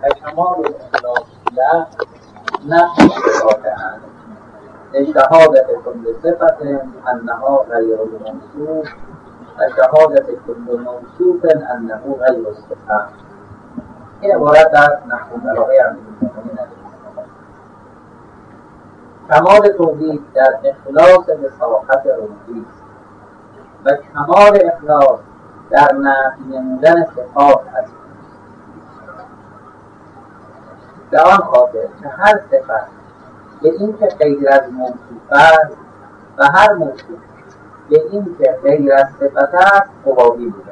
کمال اخلاصیت نقش صفاته‌اند شهادت کل صفت انها غیر الموصوف و شهادت کل موصوف انه غیر الصفه. این عبارت در نحو بلاغه امیرالمومنین کمال توحید در اخلاص وساقت روحی و کمال اخلاص در نفی نمودن صفات است. به آن خاطر که هر صفت به این که غیر از موصوف است و هر موصوف به این که غیر از صفت است قوامی بوده.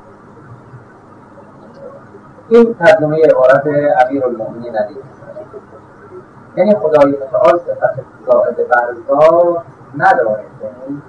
این ترجمه عبارت امیرالمومنین علیه السلام. یعنی خدای متعال صفت زائد بر ذات نداره. یعنی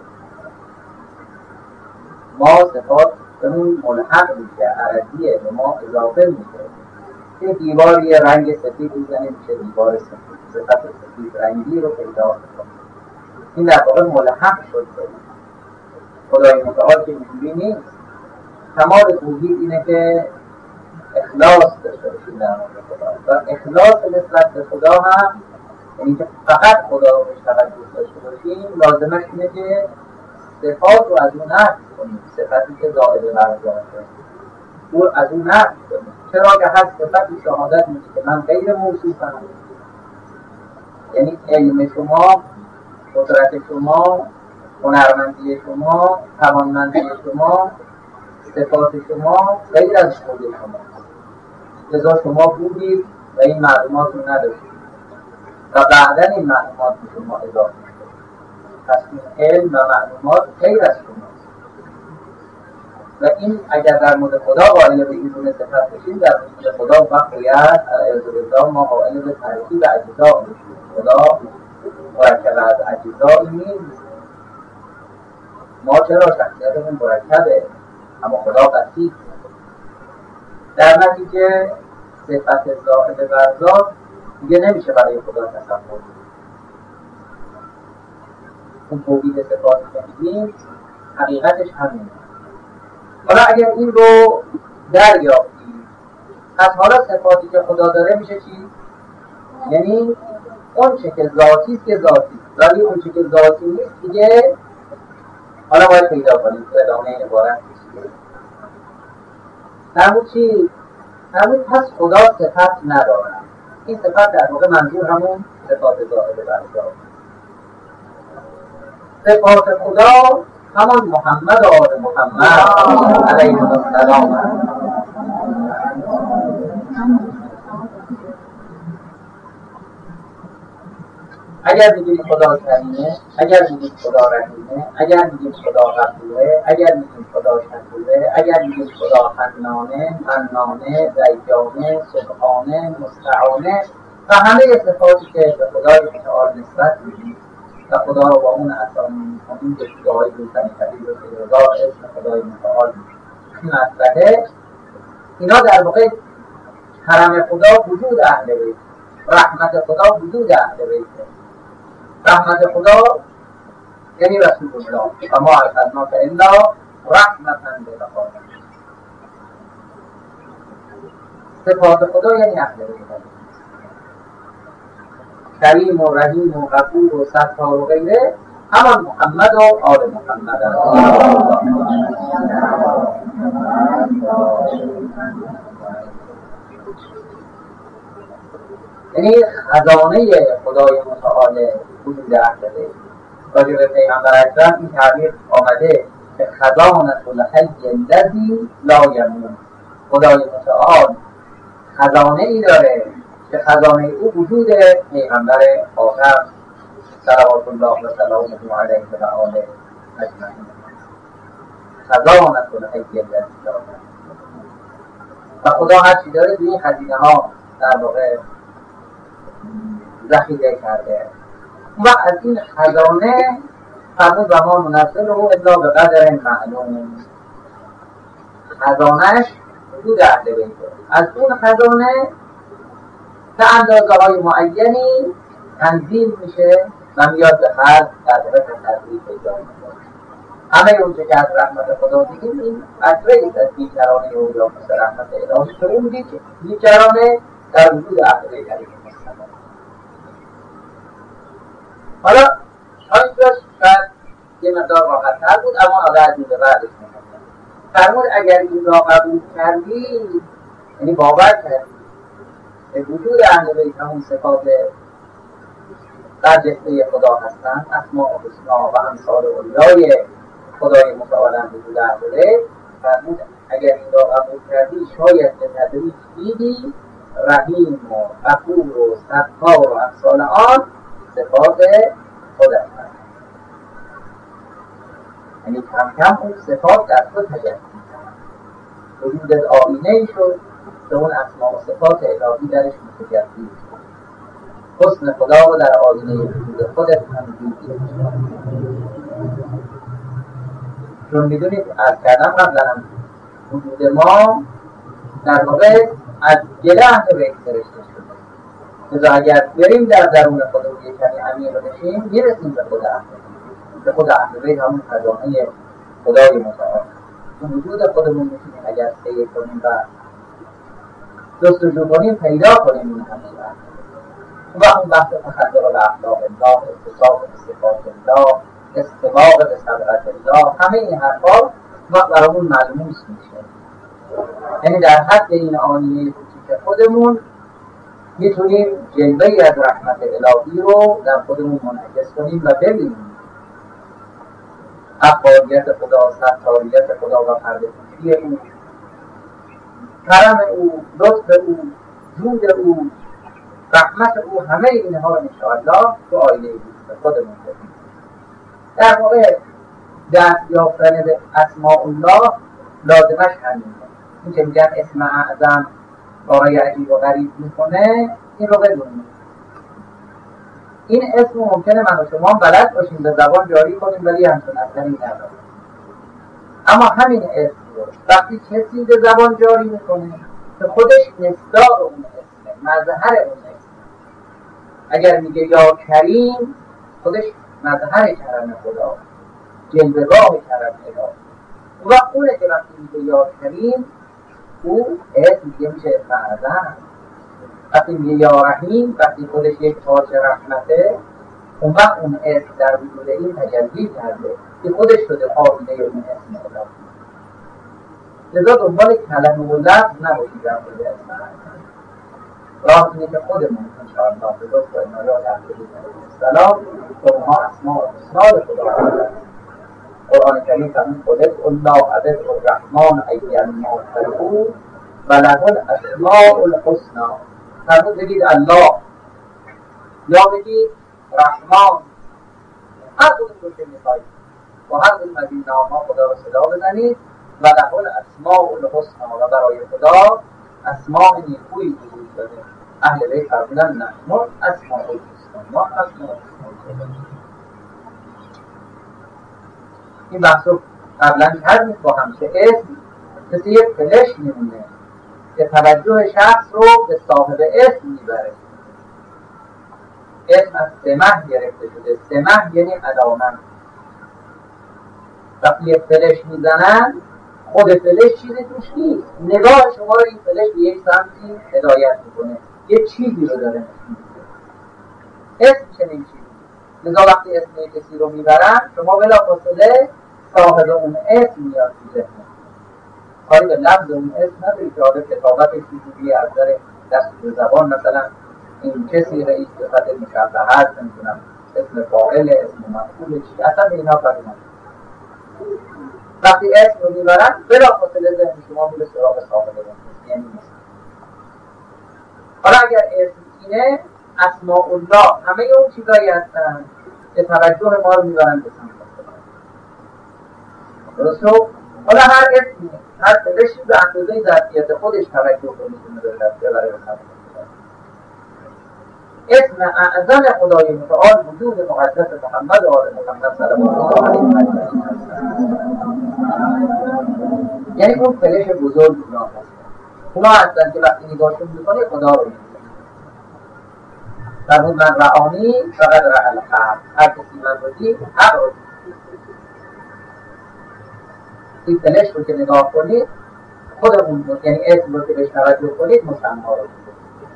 ما صفات بهمون ملحق میشه، عرضیه به ما اضافه میشه. یه دیواری رنگ سفید میزنه میشه دیوار سفید، صفت سفید رنگی رو پیدا میکنه. این در واقع ملحق شد. خدای متعال که اینجوری نیست. کمال توحید اینه که اخلاص داشته باشیم در مورد خدا و اخلاص نسبت به خدا هم یعنی که فقط خدا رو بهش توجه داشته باشیم. لازمش اینه که صفات رو از اون نفی کنیم. صفتی که زائد بر ذاته او از اون نفی کنیم. چرا که هر صفتی شهادت میشه که من غیر موصوفم. یعنی علم شما، قدرت شما، هنرمندی شما، توانمندی شما، صفات شما غیر از خود شما. لذا شما بودید و این معلومات رو نداشتید و بعداً این معلومات به شما اضافه شد. پس این علم و معلومات غیر از شماست. و این اگر در مورد خدا قائل به این گونه صفت بشیم، در مورد خدا وقت باید اعوذ بالله ما قائل به ترکیب اجزا بشیم. خدا مرکب از اجزایی نیست. ما چرا شخصیتمون مرکبه اما خدا بسیط. در نتیجه صفت زائد بر ذات دیگه نمیشه برای خدا تصور. اون توحید صفاتی که میگیم حقیقتش همینه. حالا اگر این رو دریافتیم، از حالا صفاتی که خدا داره میشه چی؟ یعنی اون چه که ذاتی است که ذاتی، ولی اون چه که ذاتی نیست دیگه حالا باید پیدا کنیم. تو ادامه این عبارت همون چی؟ همون پس خدا صفت نداره. این صفت در واقع منظور همون صفات زائد بر ذات. صفات خدا همان محمد و آل محمد علیه السلام. اگر میگیم خدا کریمه، اگر میگیم خدا رحیمه، اگر میگیم خدا غفوره، اگر میگیم خدا شکوره، اگر میگیم خدا حنانه، منانه، دیانه، سبحانه، مستعانه و همه صفاتی که به خدای متعال نسبت میدیم و خدا رو با اون اسامی میکنیم که خدای روزنی کبیر و خیرزار اسم خدای متعال مطرحه. اینا در واقع حرم خدا وجود اهل بیت، رحمت خدا وجود اهل بیت. رحمت خدا یعنی رسول الله و ما ارسلناک الا رحمتا للعالمین. صفات خدا یعنی اهل بیت، کریم و رحیم و غفور و ستار و غیره همان محمد و آل محمد یعنی خزانه خدای متعال وجود اهل بیت. راجع به پیغمبر اکرم این تعبیر آمده که خزانة الحی الذی لا یموت. خدای متعال خزانه ای داره که خزانه او وجود پیغمبر آخر صلوات الله و سلامه علیه و آله اجمعین. خزانة الحی الذی لا یموت. و خدا هر چی داره توی این خزینه ها در واقع ذخیره کرده. و از این خزانه فرمود و ما ننزله الا به قدر معلوم. خزانهش وجود اهل بیت. از اون خزانه به اندازه های معینی تنظیم میشه و میاد به خلق در واقع تنظیم پیدا میکنه. همه اون که از رحمت خدا دیدیم این اجرایی از بیکرانه او یا مثل رحمت الهی که اون بیکرانه در وجود اهل بیت علیهم السلام. حالا اینجاش شاید یه مقدار راحت‌تر بود، اما حالا از این به بعدش می‌کنم فرمود اگر این را قبول کردی، یعنی باور کردی به وجود اهل بیت همون صفات برجسته خدا هستند، اسماء و حسنا و امثال اولیای خدای متعال وجود اهل بیت، فرمود اگر این را قبول کردی شاید به تدریج دیدی رحیم و غفور و ستار و امثال آن صفات خودت هست. یعنی کم کم اون صفات در خود تجلی می‌کنند، وجودت آینه‌ای شد به اون اسماء و صفات الهی درش متجلی شد. حسن خدا رو در آینه وجود خودت هم دیدی. چون میدونید عرض کردم قبلا هم وجود ما در واقع از گله اهل بیت سرشته شده. لذا اگر بریم در درون خودمون یک کمی عمیق بشیم میرسیم به خود اهل بیت. به خود اهل بیت همون خزانه خدای متعال. اون وجود خودمون میتونیم اگر سیر کنیم و جستجو کنیم پیدا کنیم این همه و اون بحث تخلق به اخلاق الله، اتصاف به صفات الله، استواء به صدقت الله، همه این حرفا برامون ملموس میشه. یعنی در حد این آینه کوچیک خودمون میتونیم جلوه‌ای از رحمت الهی رو در خودمون منعکس کنیم و ببینیم افعالیت خدا، ستاریت خدا و پرده‌پوشی او، کرم او، لطف او، جود او، رحمت او، همه اینها رو انشاءالله تو آینه وجود خودمون ببینیم. در واقع دست یافتن به اسماء الله لازمش همینه. این که میگن اسم اعظم کارای عجیب و غریب میکنه، این رو بدونیم. این اسم ممکنه من و شما بلد باشیم به زبان جاری کنیم ولی همچون اثری نداره. اما همین اسم رو وقتی کسی به زبان جاری میکنه که خودش مصداق اون اسمه، مظهر اون اسمه. اگر میگه یا کریم، خودش مظهر کرم خدا، جلوه‌گاه کرم الهی. و اونه که وقتی میگه یا کریم، او اسم دیگه میشه اسم اعظم. وقتی میگه یا رحیم، وقتی خودش یک پارچه رحمته، اون وقت اون اسم در وجود این تجلی کرده که خودش شده آینه اون اسم الهی. لذا دنبال کلمه و لفظ نباشید در مورد اسم اعظم. راه اینه که خودمون انشاءالله به لطف و عنایات اهل بیت علیهم السلام به اونها اسماء و حسنا خدا هست. قرآن کریم فرمود قل الله عبد الرحمن ایما تدعوا و له الاسماء الحسنی. فرمود بگید الله یا بگید رحمان، هر کدوم رو که میخواید و هر کدوم از این نام‌ها خدا رو صدا بزنید و له الاسماء الحسنی، و برای خدا اسماء نیکویی وجود داره. اهل بیت فرمودن نحن اسماء الحسنی، ما اسماء الحسنی. این بحث رو قبلا کردیم با هم که اسم مثل یک فلش میمونه که توجه شخص رو به صاحب اسم میبره. اسم از سمح گرفته شده، سمح یعنی علامت. وقتی یک فلش میزنن خود فلش چیزی توش نیست، نگاه شما رو این فلش به یک سمتی هدایت میکنه، یک چیزی رو داره نشون میده. اسم چنین چیزی. لذا وقتی اسم کسی رو میبرن شما بلافاصله صاحب اون اسم میاد تو ذهن. کاری به لفظ اون اسم نداری که حالا کتابت چیزی از در دستور زبان مثلا این کسی رئیس صفت مشبهت، نمیدونم اسم فاعل، اسم مفعول، چی اصلا اینا کاری نداره. وقتی اسم رو میبرن بلافاصله ذهن شما میره سراغ صاحب اون اسم، یعنی نیست. حالا اگر اسم اینه اسماء الله همه اون چیزایی هستن که توجه ما رو میبرن به سمت خدا. درسته؟ حالا هر اسمی، هر فلشی به اندازه ظرفیت خودش توجه رو میتونه ببره به سمت خدا. اسم اعظم خدای متعال وجود مقدس محمد و آل محمد صلی الله علیه و سلم، یعنی اون فلش بزرگ اونا هستن. اونا هستن که وقتی نگاهشون میکنه خدا رو میبینه. فرمود من رعانی فقط رعا الحق، هر کسی من رو دید حق رو دید. تیتلش رو که نگاه کنید خودمون، یعنی اسم رو که بهش توجه کنید مسما رو میده.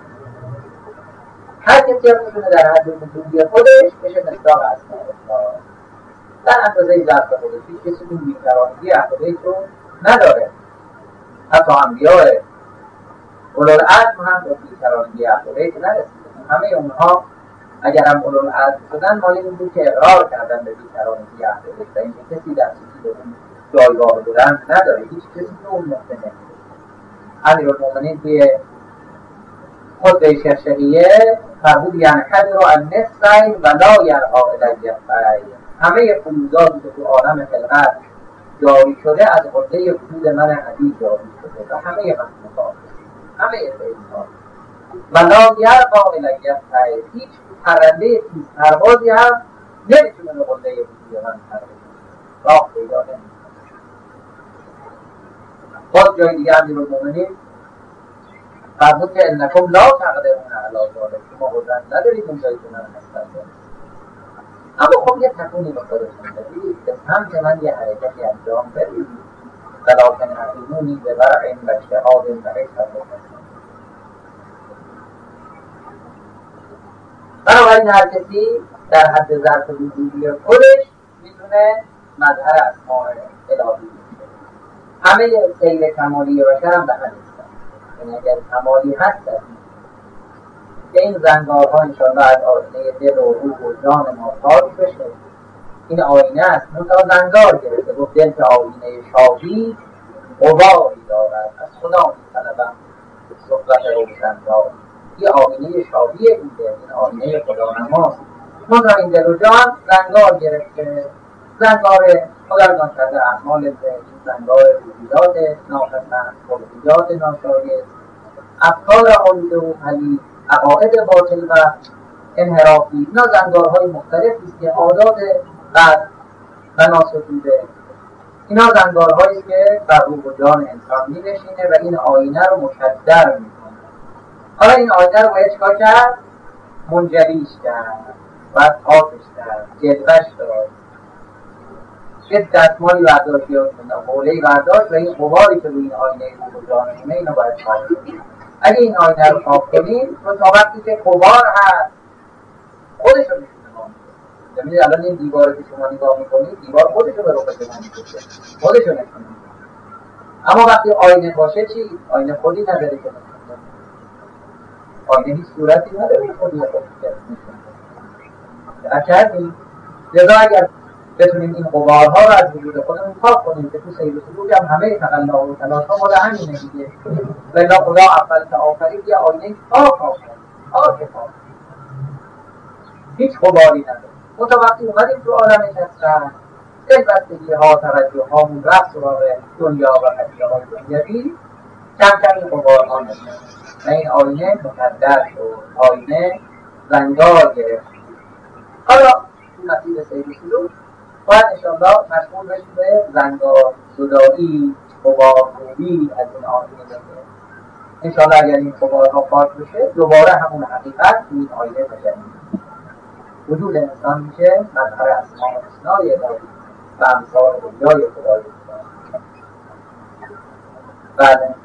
هر کسی هم میتونه در حد وجودی خودش بشه مصداق اسماء الله در اندازه ظرف خودش. هیچ کسی اون بی‌کرامگی عقیده رو نداره. حتی انبیاء اولوالعزم هم به بی‌کرامگی عقیده نرسیدن. همه اونها اگر هم اولوالعزم شدن مال این بود که اقرار کردن به بی‌کرامگی عقیده و اینکه کسی در چیزی به اون جایگاه بلند نداره. هیچ کسی به اون نقطه نمیره. امیرالمومنین توی خطبه شرشحیه فرمود ینحدر عن نصفین و لا یرعی الی خیر. همه فیوضاتی که تو عالم خلقت جاری شده از قله وجود من علی جاری شده و همه مخلوقات، همه انسان. و لا یرعی الی خیر، هیچ پرنده تیز پروازی هم نمیتونه به قله وجود من پرواز راه پیدا نمیکنه. باز جای دیگه امیرالمومنین فرمود که انکم لا تقدرون علی ذلک، شما قدرت ندارید اون جایی که من هستم. اما خب یه تکونی به خودتون بدید که سمت من یه حرکتی انجام بدید. ولکن اعینونی بورع و اجتهاد و حکمت. بنابراین هر کسی در حد ظرف وجودی خودش میتونه مظهر اسماء الهی بشه. همه سیر کمالی بشر هم به همین است. یعنی اگر کمالی هست که این زنگارها انشاءالله از آینه دل و روح و جان ما پاک بشه. این آینه است، منتها زنگار گرفته. گفت دل که آینه شاهی غباری دارد، از خدا می‌طلبم صحبت روشن‌دار. این آینه شاهی این دل، این آینه خدا نماست. منتها این دل و جان زنگار گرفته. زنگار خداوند کرده اعمال دل، زنگار روحیات ناپسند، خلقیات ناشایست، افکار آلوده و پلید، عقاید باطل و انحرافی. اینا زنگارهای مختلفی است که عادات بد و ناسفیده. اینا زنگارهایی است که بر روح و جان انسان می‌نشینه و این آینه رو مشدر میکنه. حالا این آینه رو باید چیکار کرد؟ منجلیش کرد، باید پاکش کرد، جلوش داد، یه دستمالی برداشت یا حوله‌ای برداشت و این غباری که روی این آینه روح و جانمونه اینو باید پاک کنید. اگه این آینه رو پاک کنید تا وقتی که غبار هست خودش رو میشونه ما میکنه. یعنی الان این دیواره که شما نگاه میکنید دیوار خودش رو به روح شما میکشه، خودش رو نشونه. اما وقتی آینه باشه چی؟ آینه خودی نداره که نشونه. آینه هیچ صورتی نداره که خودی نشونه. اکردیم لذا اگر بتونیم این غبارها رو از وجود خودمون پاک کنیم که تو سیر و سلوک هم همه تقلا و تلاش ها مال همینه دیگه. ولی خدا اول که آفرید یه آینه پاک آفرید، هیچ غباری نداره. اون تا وقتی اومدیم تو عالم کسرت دلبستگی ها، توجه هامون رفت سراغ دنیا و خطیه های دنیوی، کم کم این غبارها نشد و این آینه مقدر شد، آینه زنگار گرفت. حالا تو مسیر سیر و سلوک باید انشاءالله مشغول بشیم به زنگار زدایی، غبارخوبی از این آینه بشه. انشاءالله اگر این غبارها پاک بشه دوباره همون حقیقت تو این آینه تجلی وجود انسان میشه مظهر اسماء الحسنای الهی و امثال اولیای خدای تعالی. بله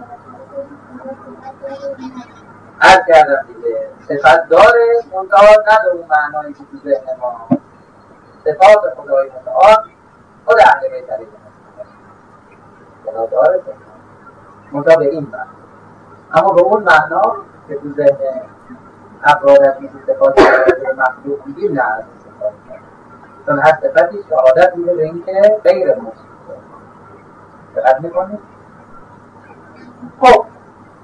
عرض کردم دیگه صفت داره منتها نه به اون معنایی که تو ذهن ما. صفات خدای متعال خود اهل بیت علیهم السلام خدا داره منتها به این معنی، اما به اون معنا که تو ذهن افراد از این صفات مخلوق میگیم نه از این صفات، چون هر صفتی شهادت میده به این که غیر موصوف دقت میکنید. خب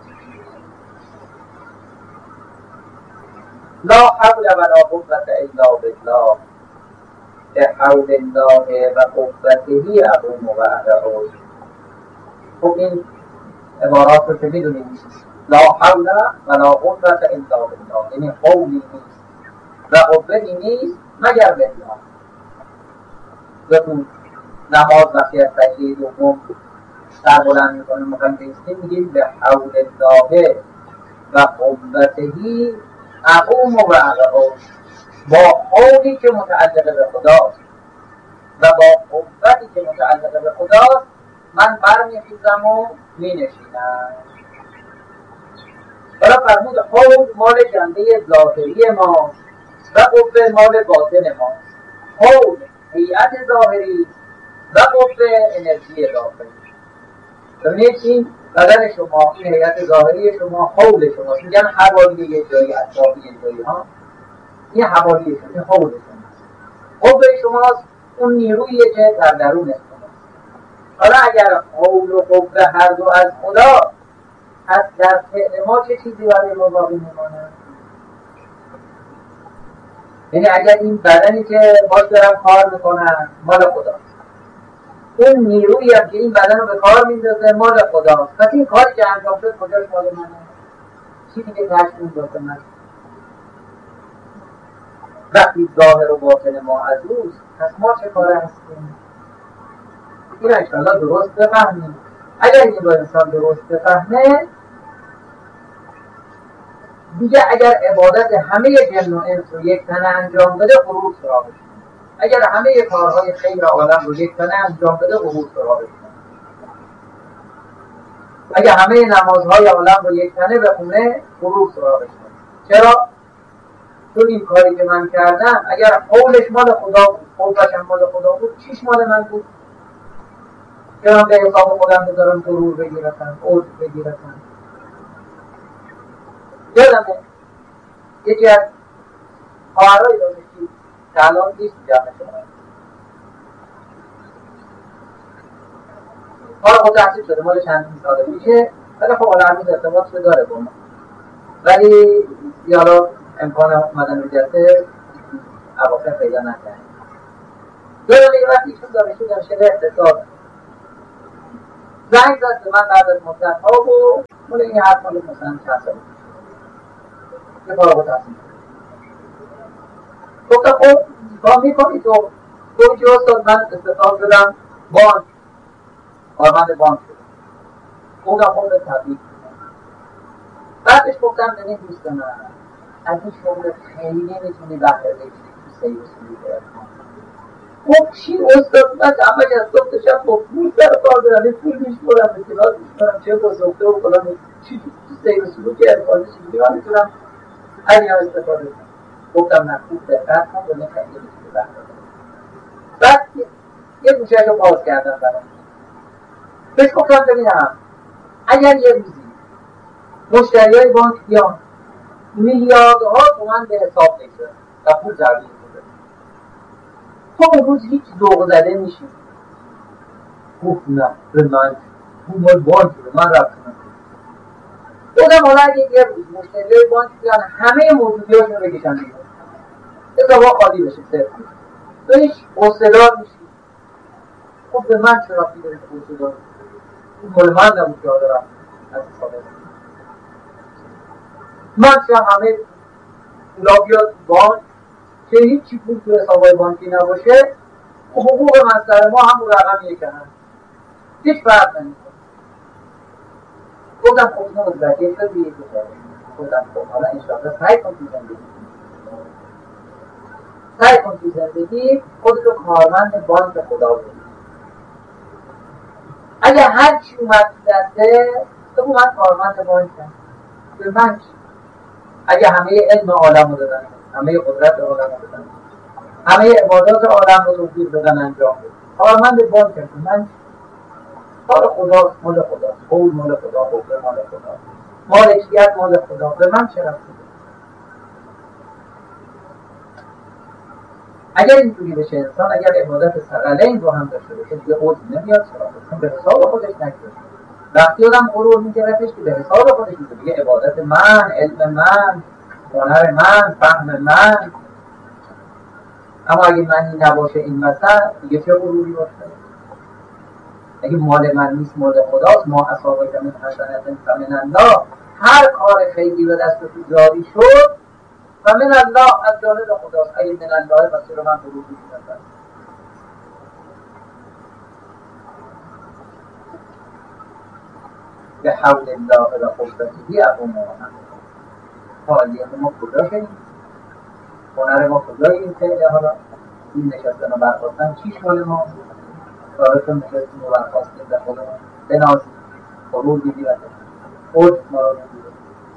لا حول ولا قوة الا بالله، به حول الله و قوته اقوم و ادعو. خب این عبارات رو که میدونید لا حول ولا قوة الا بالله، یعنی قولی نیست و قوتی نیست مگر بالله. تو نماز وقتی از سجده دوم سر بلند میکنیم مقیم بیستیم میگیم به حول الله و قوته اقوم و ادعو، با حولی که متعلق به خداست و با قوتی که متعلق به خداست من برمیخیزم و مینشینم. حالا فرمود حول مال جنبه ظاهری ما و قوه مال باطن ما. حول هیئت ظاهری و قوه انرژی داخلی. ببینید این بدن شما، این هیئت ظاهری شما، حول شما، میگن حوالی یه جایی، اطرافی یه جایی ها، این حوالی شما، این حول شما. قوه شماست اون نیروییه که در درون شماست. حالا اگر حول و قوه هر دو از خدا، از در فعل ما چه چیزی برای ما باقی میمانه؟ یعنی اگر این بدنی که باش دارم کار میکنم مال خداست، اون نیرویی هم که این بدن رو به کار میندازه مال خداست، پس این کاری که انجام شد کجاش مال منه؟ چیزی که تشکیل داده من. وقتی ظاهر و باطن ما از اوست، پس ما چه کاره هستیم؟ این انشاءالله درست بفهمیم. اگر این رو انسان درست بفهمه دیگه اگر عبادت همه جن و انس رو یک تنه انجام بده غرور سراغش. اگر همه کارهای خیر عالم رو یک تنه انجام بده غرور سراغش. اگر همه نمازهای عالم رو یک تنه بخونه غرور سراغش. چرا؟ چون این کاری که من کردم اگر قولش مال خدا بود، قولش هم مال خدا بود، چیش مال من بود؟ که من به حساب خودم بذارم غرور بگیرتم، عجب بگیرتم. یادمه یکی از خواهرای دانشجو که الان نیست جمع شما، فارغ التحصیل شده، مال چندین ساله میشه، ولی خب حالا هنوز ارتباط داره با ما، ولی حالا امکان اومدن رو جلسه اواخر پیدا نکنه. یادمه یه وقتی ایشون دانشجو دانشگاه اقتصاد زنگ زد به من بعد از مدت‌ها و مال این حرف مال مثلا چند سال که فارغ التحصیل گفتم خب کار میکنی تو که استاد من استفاده شدم بانک، کارمند بانک شدم. گفتم خب به تبریک. بعدش گفتم ببین دوست من از این شغل خیلی نمیتونی بهره بگیری تو سیر و سلوک. خب چی استاد من همش از صبح تا شب با پول سر کار دارم، این پول میشمارم به کلاس میشمارم چه بزرگته و فلان، چی تو سیر و سلوک ارفانه چیزی من میتونم از اینا استفاده کنم. گفتم نه خوب دقت کن و خیلی میتونی بهره بگیری. بعد یه گوشهش رو باز کردم برام. بهش گفتم ببینم اگر یه روزی مشتریای بانک بیان میلیاردها تومان به حساب بگذارن و پول زرگی بوده، تو اون روز هیچ ذوق زده میشی؟ گفت نه به من اون مال بانک رو من رفتم. بودم حالا اگه یه روز مشتریای بانک بیان همه موجودیاشون رو بکشن بیرون حسابا خالی بشه صرف تو هیچ حوصله‌دار میشی؟ خب به من چرا ربطی داره حوصله‌دار؟ این مال من نبود که دارم از حساب من چه همه پولا بیاد بانک که هیچی پول تو حسابای بانکی نباشه، حقوق مصدر ما همون رقمیه که هم هیچ فرق نمیکنه. گفتم خب متوجه شدی؟ گفتم خب حالا انشاءالله سعی کن تو زندگی خودتو کارمند بانک خدا بودی. اگر هر چی اومد تو دسته تو من کارمند بانکم، به من چی؟ اگه همه علم عالم رو دادن، همه قدرت عالم رو دادن، همه عبادات عالم رو توفیق دادن انجام بدن، کارمند بانکم، من کار خداست، مال خداست، قول مال خدا، قوه مال خدا، مالکیت مال خدا، به من چه ربطی؟ اگر اینجوری بشه انسان، اگر عبادت ثقلین رو هم داشته باشه دیگه عذر نمیاد سراغش، به حساب خودش نگذاره. وقتی آدم غرور میگرفتش که به حساب خودش میگه دیگه عبادت من، علم من، هنر من، فهم من. اما اگه منی نباشه این مثل دیگه چه غروری باشه؟ اگه مال من نیست مال خداست، ما اصابک من حسنة فمن الله، هر کار خیلی به دست تو جاری شد فمن الله، از جانب خداست. اگه من الله پس رو من غرور میگیرم. به حول الله و قوته اقوم فعالیت ما کجا شدیم؟ هنر ما کجا این فعله؟ حالا این نشستن و برخواستن چیش مال ما؟ کارتون نشستیم و برخواستیم به خودمون بنازیم، غرور بگیرد، خود ما رو بگیرد.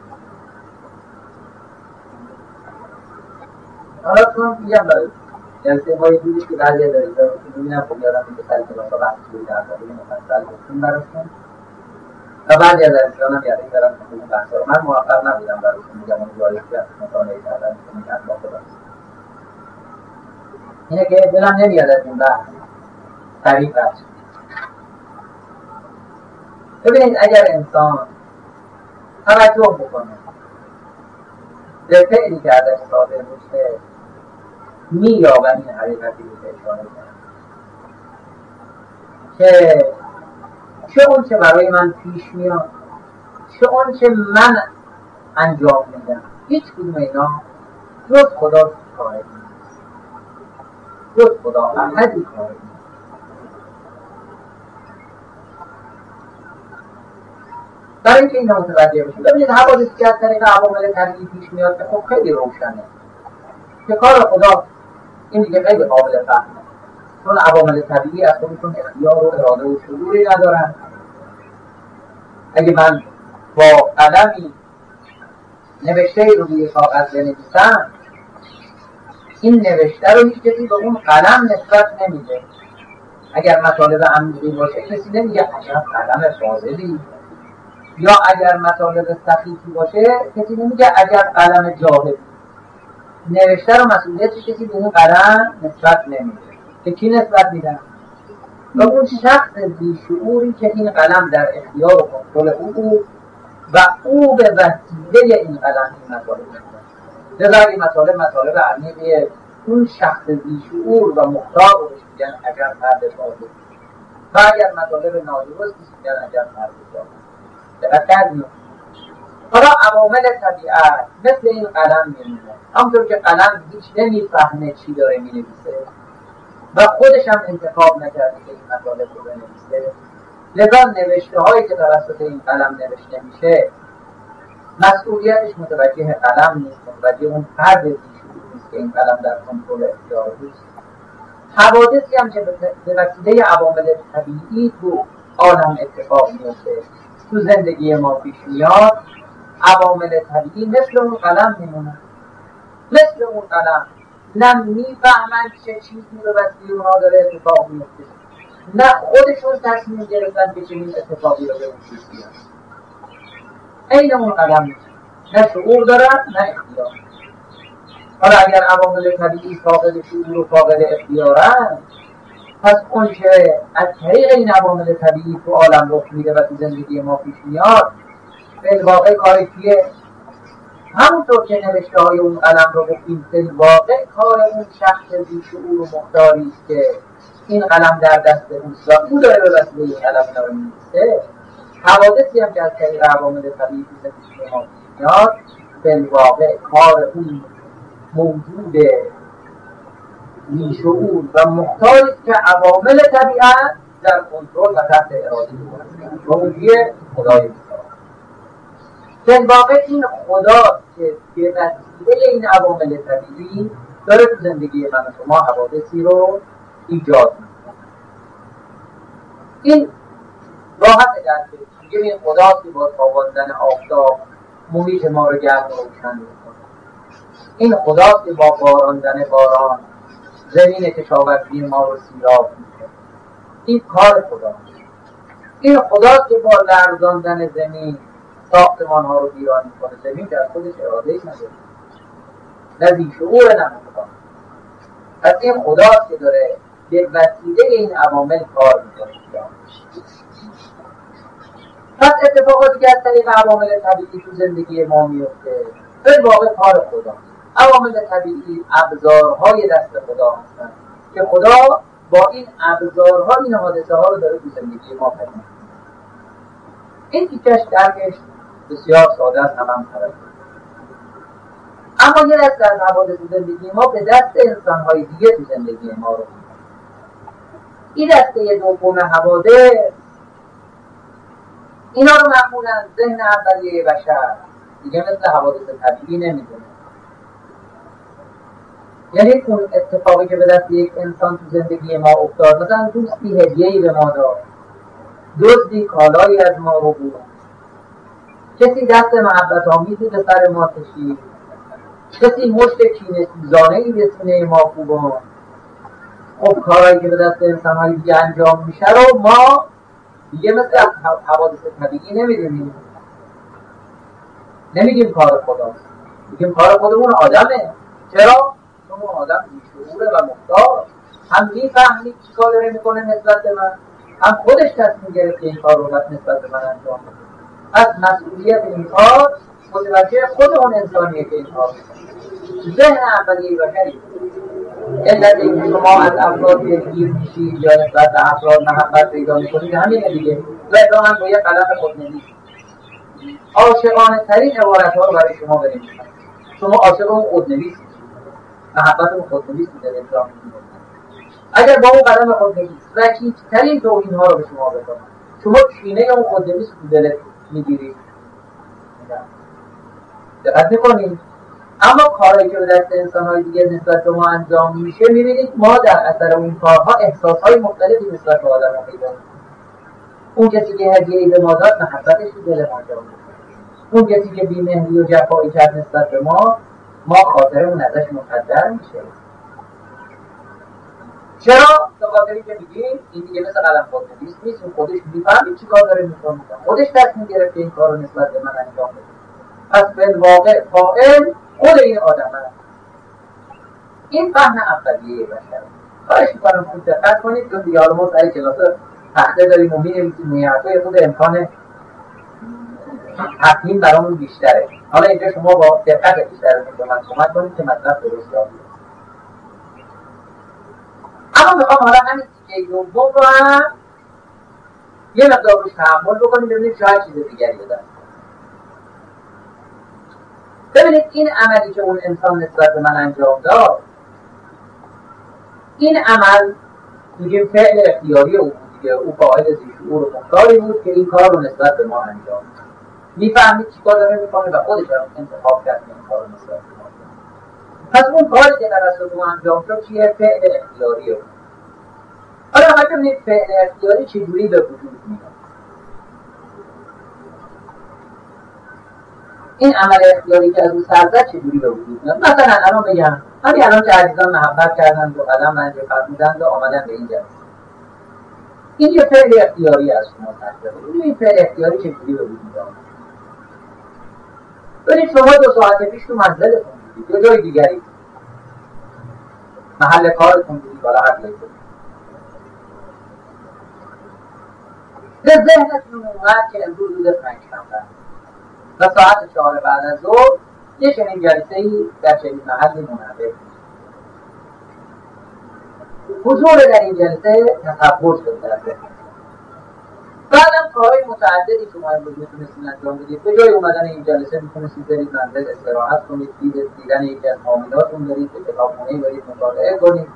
حالا چون میگم برای جلسه های دیدی که بعضی دارید که میبینم خب یادم این که سر کلاس ها بحث بودی در مورد مفصل گفتیم براشون و بعضی از عزیزان هم یادی دارم که این بحث ها رو من موفق نبودم براشون میگم اون جایی که مطالعه کردن که میگن با خدا اینه که دلم نمیاد از این بحث طریق رد شد. ببینید اگر انسان توجه بکنه به فعلی که ازش صادر میشه مییابد این حقیقتی رو که اشاره کرد که چه اون که برای من پیش میاد چه اون که من انجام میدم هیچ کدوم اینا جز خدا کاری نیست، جز خدا احدی کاری نیست. برای اینکه اینا متوجه بشید ببینید حوادثی که از طریق عوامل طبیعی پیش میاد که خب خیلی روشنه که کار خدا این دیگه خیلی قابل فهمه، چون عوامل طبیعی از خودشون اختیار و اراده و شعوری ندارن. اگه من با قلمی نوشته رو روی کاغذ بنویسم این نوشته رو هیچ کسی به اون قلم نسبت نمیده. اگر مطالب عمیقی باشه کسی نمیگه عجب قلم فاضلی، یا اگر مطالب سخیفی باشه کسی نمیگه عجب قلم جاهلی. نوشته رو مسئولیتش کسی به اون قلم نسبت نمیده. که کی نسبت میدن؟ و اون شخص بیشعوری که این قلم در اختیار و کنترل او بود و او به وسیله این قلم این مطالب میده. لذا این مطالب عمیقی اون شخص بیشعور و مختار رو میگن عجب فرد فاضل، و اگر مطالب نادرست میگن عجب فرد جاهل. دقت کردید؟ حالا عوامل طبیعت مثل این قلم میمونه، همونطور که قلم هیچ نمیفهمه چی داره مینویسه و خودش هم انتخاب نکرده که این مطالب رو بنویسه، لذا نوشته هایی که توسط این قلم نوشته میشه مسئولیتش متوجه قلم نیست، متوجه اون فرد بیشعور نیست که این قلم در کنترل اختیار اوست. حوادثی هم که به وسیله عوامل طبیعی تو عالم اتفاق میفته تو زندگی ما پیش میاد، عوامل طبیعی مثل اون قلم میمونن، مثل اون قلم نه میفهمن چه چیزی به وسیله اونها داره اتفاق میفته، نه خودشون تصمیم گرفتن که چنین اتفاقی رو به اون چیز بیان. عین اون قلم میشه، نه شعور دارن نه اختیار. حالا اگر عوامل طبیعی فاقد شعور و فاقد اختیارن، پس اون که از طریق این عوامل طبیعی تو عالم رخ میده و تو زندگی ما پیش میاد بالواقع کار کیه؟ همونطور که نوشته های اون قلم رو گفتیم بالواقع کار اون شخص بیشعور و مختاری است که این قلم در دست اوست و او داره به وسیله این قلم رو می‌نویسه. حوادثی هم که از طریق عوامل طبیعی تو زندگی ما پیش میاد بالواقع کار اون موجود بیشعور و مختاری است که عوامل طبیعت در کنترل و تحت اراده او و اون کیه؟ خدای در واقع این خدا که به وسیله این عوامل طبیعی داره تو زندگی من و شما حوادثی رو ایجاد میکنه. این راحت درک میگه این خداست که با تاباندن آفتاب محیط ما رو گرم و روشن میکنه. این خداست که با باراندن باران زمین کشاورزی ما رو سیراب میکنه. این کار خداست. این خداست که با لرزاندن زمین ساختمان ها رو ویران میکنه. زمین که از خودش اراده‌ای نداره، نه بیشعور نه مختار. پس این خداست که داره به وسیله این عوامل کار میکنه. پس اتفاقاتی که از طریق عوامل طبیعی تو زندگی ما میفته به واقع کار خدا. عوامل طبیعی ابزارهای دست خدا هستند که خدا با این ابزارها این حادثه ها رو داره تو زندگی ما پدید میاره. این تیکش درکش بسیار ساده است، هم طرف. اما یه دست از حوادث زندگی ما به دست انسان‌های دیگه تو زندگی ما رو میاد. این دسته دوم حوادث اینا رو معمولاً ذهن اولیه بشر دیگه مثل حوادث طبیعی نمیدونه. یعنی اون اتفاقی که به دست یک انسان تو زندگی ما افتاد، مثلا دوستی هدیه‌ای به ما داد، دزدی کالایی از ما رو بود، کسی دست محبت آمیزی به سر ما کشید، کسی مشت کینه سوزانه‌ای به سینه ما کوباند. خب کارهایی که به دست انسان‌های دیگه انجام میشه رو ما دیگه مثل حوادث طبیعی نمیدونیم، نمیگیم کار خداست، میگیم کار خودمون آدمه. چرا؟ چون اون آدم بیشعوره و مختار، هم میفهمید چی کار داره میکنه نسبت به من، هم خودش تصمیم گرفت که این کار رو نسبت به من انجام بده. از مسئولیت این کار متوجه خود اون انسانیه که این کار میکنه. ذهن اولیه بشری علت اینکه شما از افراد دلگیر میشید یا نسبت به افراد محبت پیدا میکنید همینه دیگه. من با یه قلم خودنویس عاشقانه ترین عبارت‌ها رو برای شما بنویسم. شما عاشق اون خودنویس محبت اون خودنویس میده انجام میدید. اگر با اون قلم خودنویس رکیک‌ترین توهین‌ها رو به شما بکنم، شما کینه اون خودنویس رو دلت میگیرید. دقت میکنید. اما کاری که به دست انسان‌های دیگه نسبت به ما انجام میشه، میبینید ما در اثر اون کارها احساس‌های مختلفی نسبت به آدم‌ها پیدا می‌کنیم. اون کسی که هدیه‌ای به ما داد محبتش رو دل ما جا می‌کنه. اون کسی که بی‌مهری و جفایی کرد نسبت به ما خاطرمون ازش مقدر میشه. چرا؟ به خاطری که میگیم این دیگه مثل قلم خودنویس نیست، اون خودش میفهمید چی کار داره میکنه، خودش تصمیم گرفته این کار رو نسبت به من انجام بده. پس بالواقع فاعل خود این آدم هست. این فهم اولیه بشر. خواهش میکنم خوب دقت کنید، چون دیگه حالا ما سر کلاس تخته داریم و می‌نویسیم نیت‌های خود امکان تفهیم برامون بیشتره. حالا اینجا شما با دقت بیشتر به من کمک کنید که مطلب درست یابید. اما میخوام حالا همین تیکه دوم رو هم یه مقدار روش تأمل بکنیم، ببینید شاید چیز دیگری به دست. ببینید این عملی که اون انسان نسبت به من انجام داد، این عمل میگیم فعل اختیاری او بود که او فاعل ذی‌شعور و مختاری بود که این کار رو نسبت به ما انجام داد. میفهمید چی کار داره میکنه و خودش هم انتخاب کرد این کار رو نسبت به ما. پس اون کاری که توسط ما انجام شد چیه؟ فعل اختیاری بود. حالا ما ببینید فعل اختیاری چجوری به وجود میاد. این عمل اختیاری که از او سر زد چجوری به وجود میاد؟ مثلا الان بگم همین الان که عزیزان محبت کردن و قدم رنج فرمودند و آمدن به این جلسه، این یه فعل اختیاری از شما سر زده. این فعل اختیاری چجوری به وجود میاد؟ ببینید شما 2 ساعت پیش تو منزلتون بودید یا جای دیگری، محل کارتون بودید، بالا هر جایی بودید، به ذهنتون اومد که امروز روز پنجشنبه و ساعت 4 بعد از ظهر یه چنین جلسه‌ای در چنین محلی منعقد میشه. حضور در این جلسه تصور شد در ذهن. بعدم کارهای متعددی شما امروز میتونستید انجام بدید. به جای اومدن این جلسه میتونستید برید منزل استراحت کنید، دیدن یکی از حاملاتون برید، به کتابخونه‌ای برید مطالعه کنید،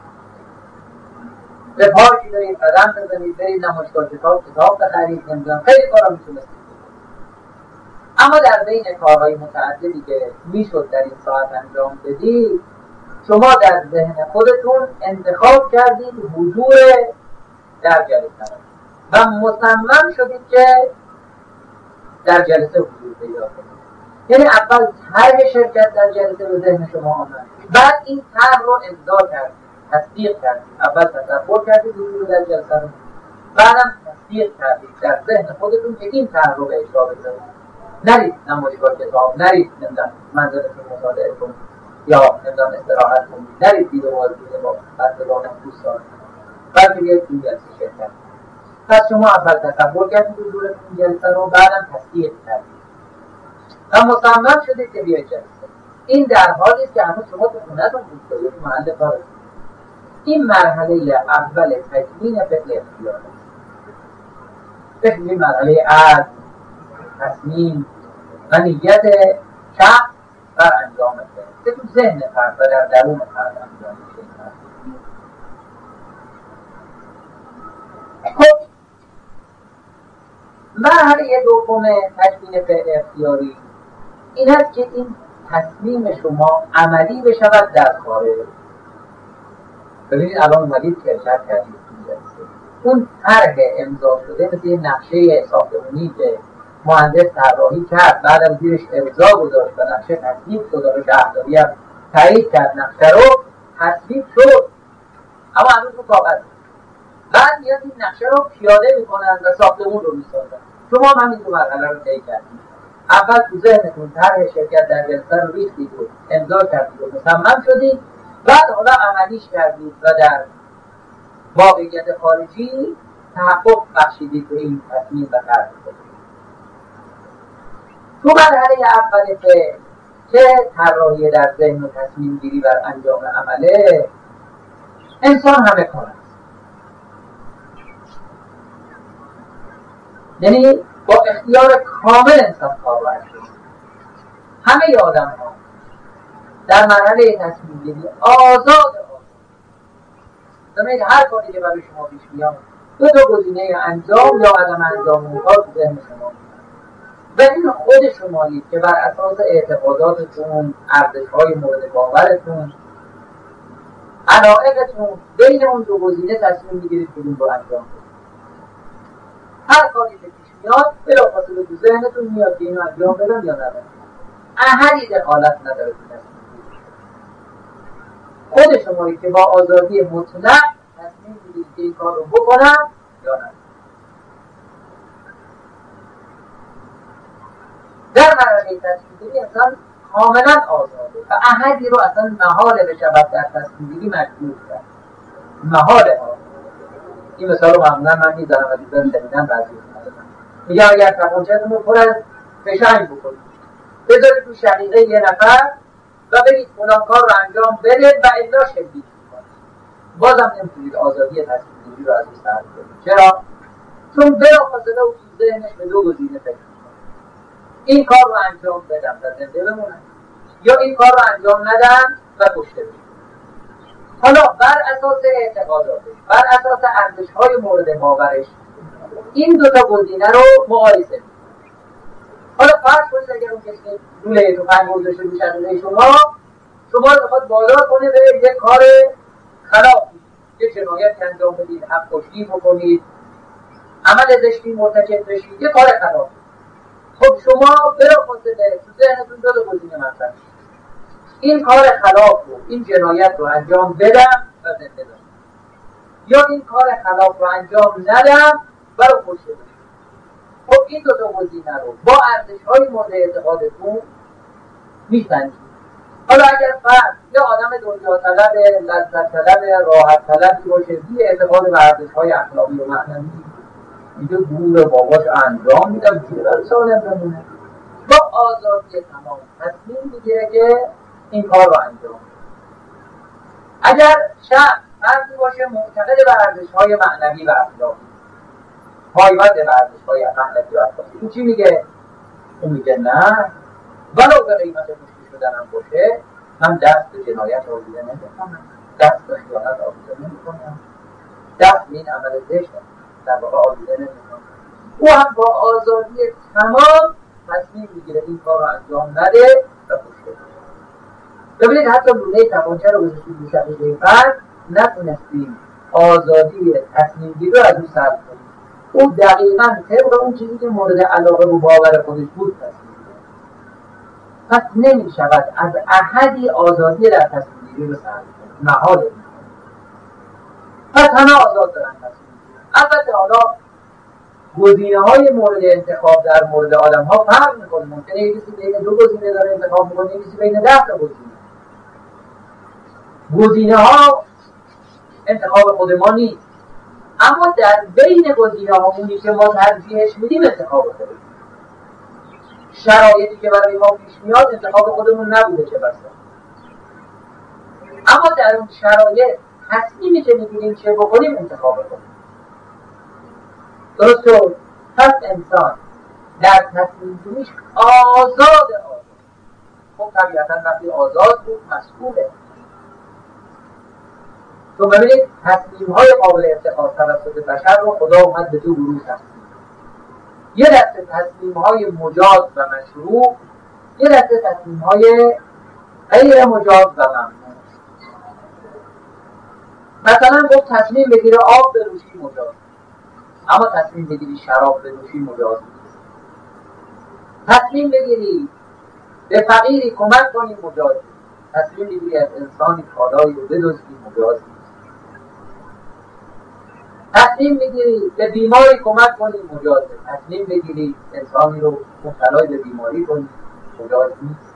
به پارکی برید قدم بزنید، برید نمایشگاه کتاب بخرید، نمیدونم خیلی کارا میتونستید. اما در بین کارهای متعددی که میشد در این ساعت انجام بدید، شما در ذهن خودتون انتخاب کردید حضور در جلسه و مصمم شدید که در جلسه حضور پیدا کنید. یعنی اول طرح شرکت در جلسه به ذهن شما آمد، بعد این طرح رو امضا کردید، تصدیق کردید. اول تصور کردید حضور در جلسه رو، بعدم تصدیق کردید در ذهن خودتون که این طرح رو به اجرا بذارید. نرید نمایشگاه کتاب، نرید منزلتون مطالعه کنید یا استراحت کنید، نرید دید و بازدید با بستگان دوستان، بلکه بیاید این جلسه شرکت. پس شما اول تصور کردید حضورتون جلسه رو، بعدم تصدیق کردید و مصمم شدید که بیاید جلسه. این در حالی است که هنوز شما تو خونه‌تون بود دارید، محل کارتون. این مرحله اول تکوین فعل اختیار است. این مرحله عزم، تصمیم و نیت شخص بر انجام فعل که تو ذهن فرد و در درون فرد انجام میشه. خب مرحله دوم تکوین فعل اختیاری این است که این تصمیم شما عملی بشود در خارج. ببینید الان اومدید که ارشاد کردید اون طرح امضا شده مثل یه نقشه ساختمانی که مهندس طراحی کرد، بعدم زیرش امضا گذاشت و نقشه تصویب شد و شهرداری هم تایید کرد نقشه رو، تصویب شد اما هنوز رو کاغذ. بعد میاد این نقشه رو پیاده میکنن و ساختمون رو میسازن. شما هم همین دو مرحله رو طی کردید. اول تو ذهنتون طرح شرکت در جلسه رو ریختید و امضا کردید و مصمم شدید، بعد حالا عملیش کردید و در واقعیت خارجی تحقق بخشیدید به این تصمیم و طرح. تو مرحله اول که طراحی در ذهن و تصمیم گیری بر انجام عمله، انسان همه کار است. یعنی با اختیار کامل انسان کار رو انجام. همه آدم ها در مرحله تصمیم گیری آزاد. ببینید هر کاری که برای شما پیش میاد، دو تا گزینه انجام یا عدم انجام اون کار تو ذهن شما و این خود شمایید که بر اساس اعتقاداتتون، ارزش‌های مورد باورتون، علایقتون بین اون دو گزینه تصمیم میگیرید کدوم رو انجام بدید. هر کاری که پیش میاد بلافاصله تو ذهنتون میاد که اینو انجام بدم یا ندم. احدی دخالت نداره تو تصمیم گیری. خود شمایید که با آزادی مطلق تصمیم میگیرید که این کار رو بکنم یا ندم. در مرحله تصمیم گیری انسان کاملا آزاده و احدی رو اصلا محاله بشود در تصمیم گیری مجبور کرد. محاله ها. این مثال رو معمولا من میزنم و دیدن شنیدن بعضی میگم اگر تپانچه‌تون رو پر از فشنگ بکنید، بذارید تو شقیقه یه نفر و بگید فلان کار رو انجام بده و الا شلیک کنید، بازم نمیتونید آزادی تصمیم گیری رو از این سر کنید. چرا؟ چون بلافاصله او تو ذهنش به دو گزینه فکر این کار رو انجام بدم و زنده بمونم یا این کار رو انجام ندم و کشته بشم. حالا بر اساس اعتقاداتش، بر اساس ارزش‌های مورد باورش این دو تا گزینه رو مقایسه کنید. حالا فرض کنید اگر اون کسی لوله تفنگ گذاشته رو شقیقه شما رو میخواد وادار کنه به یک کار خلافی، یک جنایتی انجام بدید، حق کشی بکنید، عمل زشتی مرتکب بشید، یک کار خلافی. خب شما بلافاصله تو ذهنتون دو تا گزینه مطرح شد. این کار خلاف رو، این جنایت رو انجام بدم و زنده باشم، یا این کار خلاف رو انجام ندم و رو کشته بشم. خب این دو تا گزینه رو با ارزش‌های مورد اعتقادتون میسنجید. حالا اگر فرد یا آدم دنیا طلب، لذت طلب، راحت طلبی باشه، بی اعتقاد به ارزش‌های اخلاقی و معنوی، میگه گور باباش انجام میدم جیرال سالم بمونه، با آزادی تمام تصمیم میگیره که این کار رو انجام. اگر شخص فردی باشه معتقد به ارزش‌های معنوی و اخلاقی، پایبند به ارزش‌های معنوی و اخلاقی، این چی میگه؟ اون میگه نه، ولو به قیمت کشته شدنم باشه من دست به جنایت آویزه نمیکنم، دست به خیانت آویزه نمیکنم، دست به این عمل زشت در واقع آویزه نمیکنم. او هم با آزادی تمام تصمیم میگیره این کار رو انجام نده و کشته بشه. ببینید حتی لوله تپانچه رو گذاشتید رو شقیقه فرد، نتونستیم آزادی تصمیم گیری رو از اون سلب کنیم. او دقیقاً طبق اون چیزی که مورد علاقه و باور خودش بود تصمیم گیری. پس نمی شود از احدی آزادی در تصمیم گیری رو سلب کنیم، محاله. پس همه آزاد دارن تصمیم گیری. البته حالا گزینه‌های مورد انتخاب در مورد آدم‌ها فرق می‌کنه. ممکنه یک کسی بین دو گزینه داره انتخاب می‌کنه، یک کسی بین 10 تا گزینه. گزینه‌ها انتخاب خود ما نیست، اما در بین گزینه‌ها اونی که ما ترجیحش میدیم انتخاب خودمون. شرایطی که برای ما پیش میاد انتخاب خودمون نبوده چه بسا، اما در اون شرایط تصمیمی که می‌گیریم چه بکنیم انتخاب خودمون. درست شد؟ پس انسان در تصمیم گیریش آزاد. خب طبیعتا وقتی آزاد بود مسئوله. تو ببینید تصمیم‌های قابل اتخاذ توسط بشر رو خدا اومد به دو گروه تقسیم. یه دسته تصمیم‌های مجاز و مشروع، یه دسته تصمیم‌های غیر مجاز و ممنوع. مثلا گفت تصمیم بگیره آب بنوشی مجاز، اما تصمیم بگیری شراب بنوشی مجاز نیست. تصمیم بگیری به فقیری کمک کنی مجاز نیست. تصمیم بگیری از انسانی کالایی رو بدزدی مجاز نیست. تصمیم بگیری به بیماری کمک کنی مجاز نیست. تصمیم بگیری انسانی رو مبتلای به بیماری کنی مجاز نیست.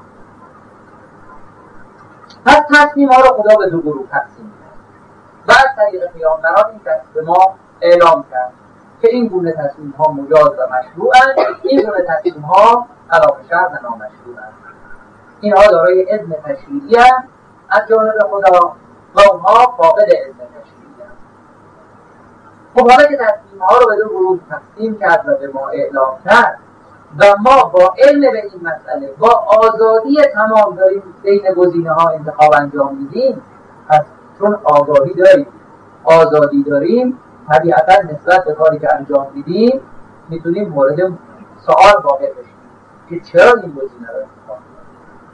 پس تصمیم ها رو خدا به دو گروه تقسیم کرد و از طریق پیامبران این به ما اعلام کرد که این گونه تصمیم ها مجاز و مشروعند، این گونه تصمیم ها خلاف شرع و نامشروعند. اینها دارای اذن تشریعی هستند از جانب خدا و اونها فاقد اذن تشریعی هستند. خب حالا که تصمیم ها رو به دو گروه تقسیم کرد و به ما اعلام کرد و ما با علم به این مسئله با آزادی تمام داریم بین گزینه ها انتخاب انجام میدیم، پس چون آگاهی داریم، آزادی داریم، طبیعتا نسبت به کاری که انجام میدیم میتونیم مورد سوال واقع بشیم که چرا این گزینه رو انتخاب میدیم.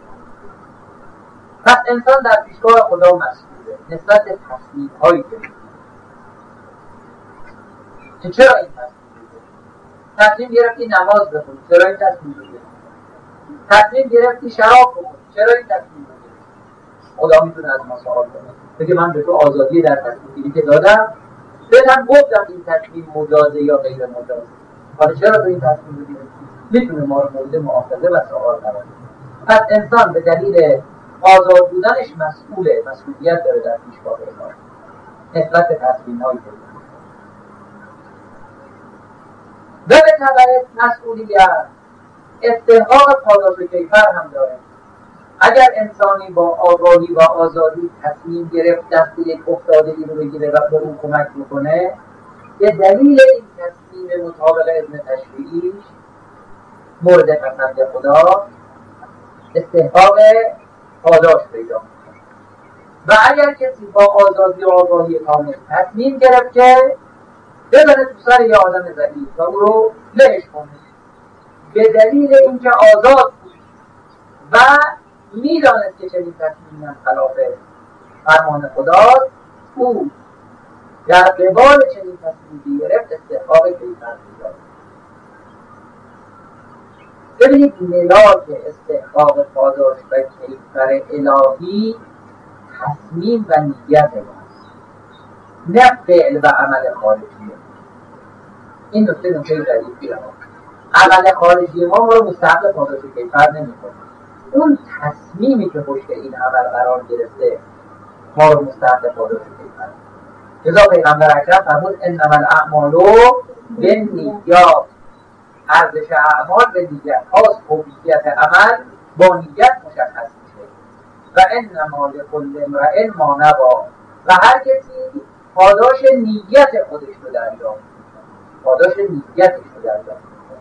پس انسان در پیشگاه خدا مسئوله نسبت به تصمیم هایی که چرا این تصمیم گرفتی نماز بخونی، چرا این تصمیم گرفتی؟ تصمیم گرفتی شراب بخونی، چرا این تصمیم گرفتی؟ خدا میتونه از ما سوال کنه بگه من به تو آزادی در تصمیم گیری که دادم، بهتم گفتم این تصمیم مجازه یا غیر مجازه، حالا چرا تو این تصمیم گرفتی؟ میتونه ما رو مورد مؤاخذه و سوال قرار بده. پس انسان به دلیل آزاد بودنش مسئولیت داره در پیشگاه خدا نسبت به تصمیم‌هایی که و به تبع مسئولیت استحقاق پاداش و کیفر هم داره. اگر انسانی با آگاهی و آزادی تصمیم گرفت دست یک افتادگی رو بگیره و به اون کمک میکنه، به دلیل این تصمیم مطابق اذن تشریعیش مورد پسند خدا استحقاق پاداش پیدا میکنه. و اگر کسی با آزادی و آگاهی کامل تصمیم گرفت که بزنه تو سر یه آدم ضعیف و او رو لهش کنه، به دلیل اینکه آزاد بود و میدانست که چنین تصمیمی هم خلاف فرمان خداست، او در قبال چنین تصمیمی گرفت استحقاق کیفر پیدا. ببینید ملاک استحقاق پاداش و کیفر الهی تصمیم و نیت ماست، نه فعل و عمل خارجیه. این نکته ظریفی رو عمل خارجی ما رو مستحق پاداش و کیفر نمی‌کنه. اون تصمیمی که پشت این عمل قرار گرفته ما رو مستحق پاداش و کیفر. لذا پیغمبر اکرم فرمود انما الاعمال بالنیات، ارزش اعمال به نیت هاست، هویت عمل با نیت مشخص میشه. و انما لکل امرئ ما نوی، و هر کسی پاداش نیت خودش رو دریافت میکنه، پاداش نیتش رو دریافت میکنه.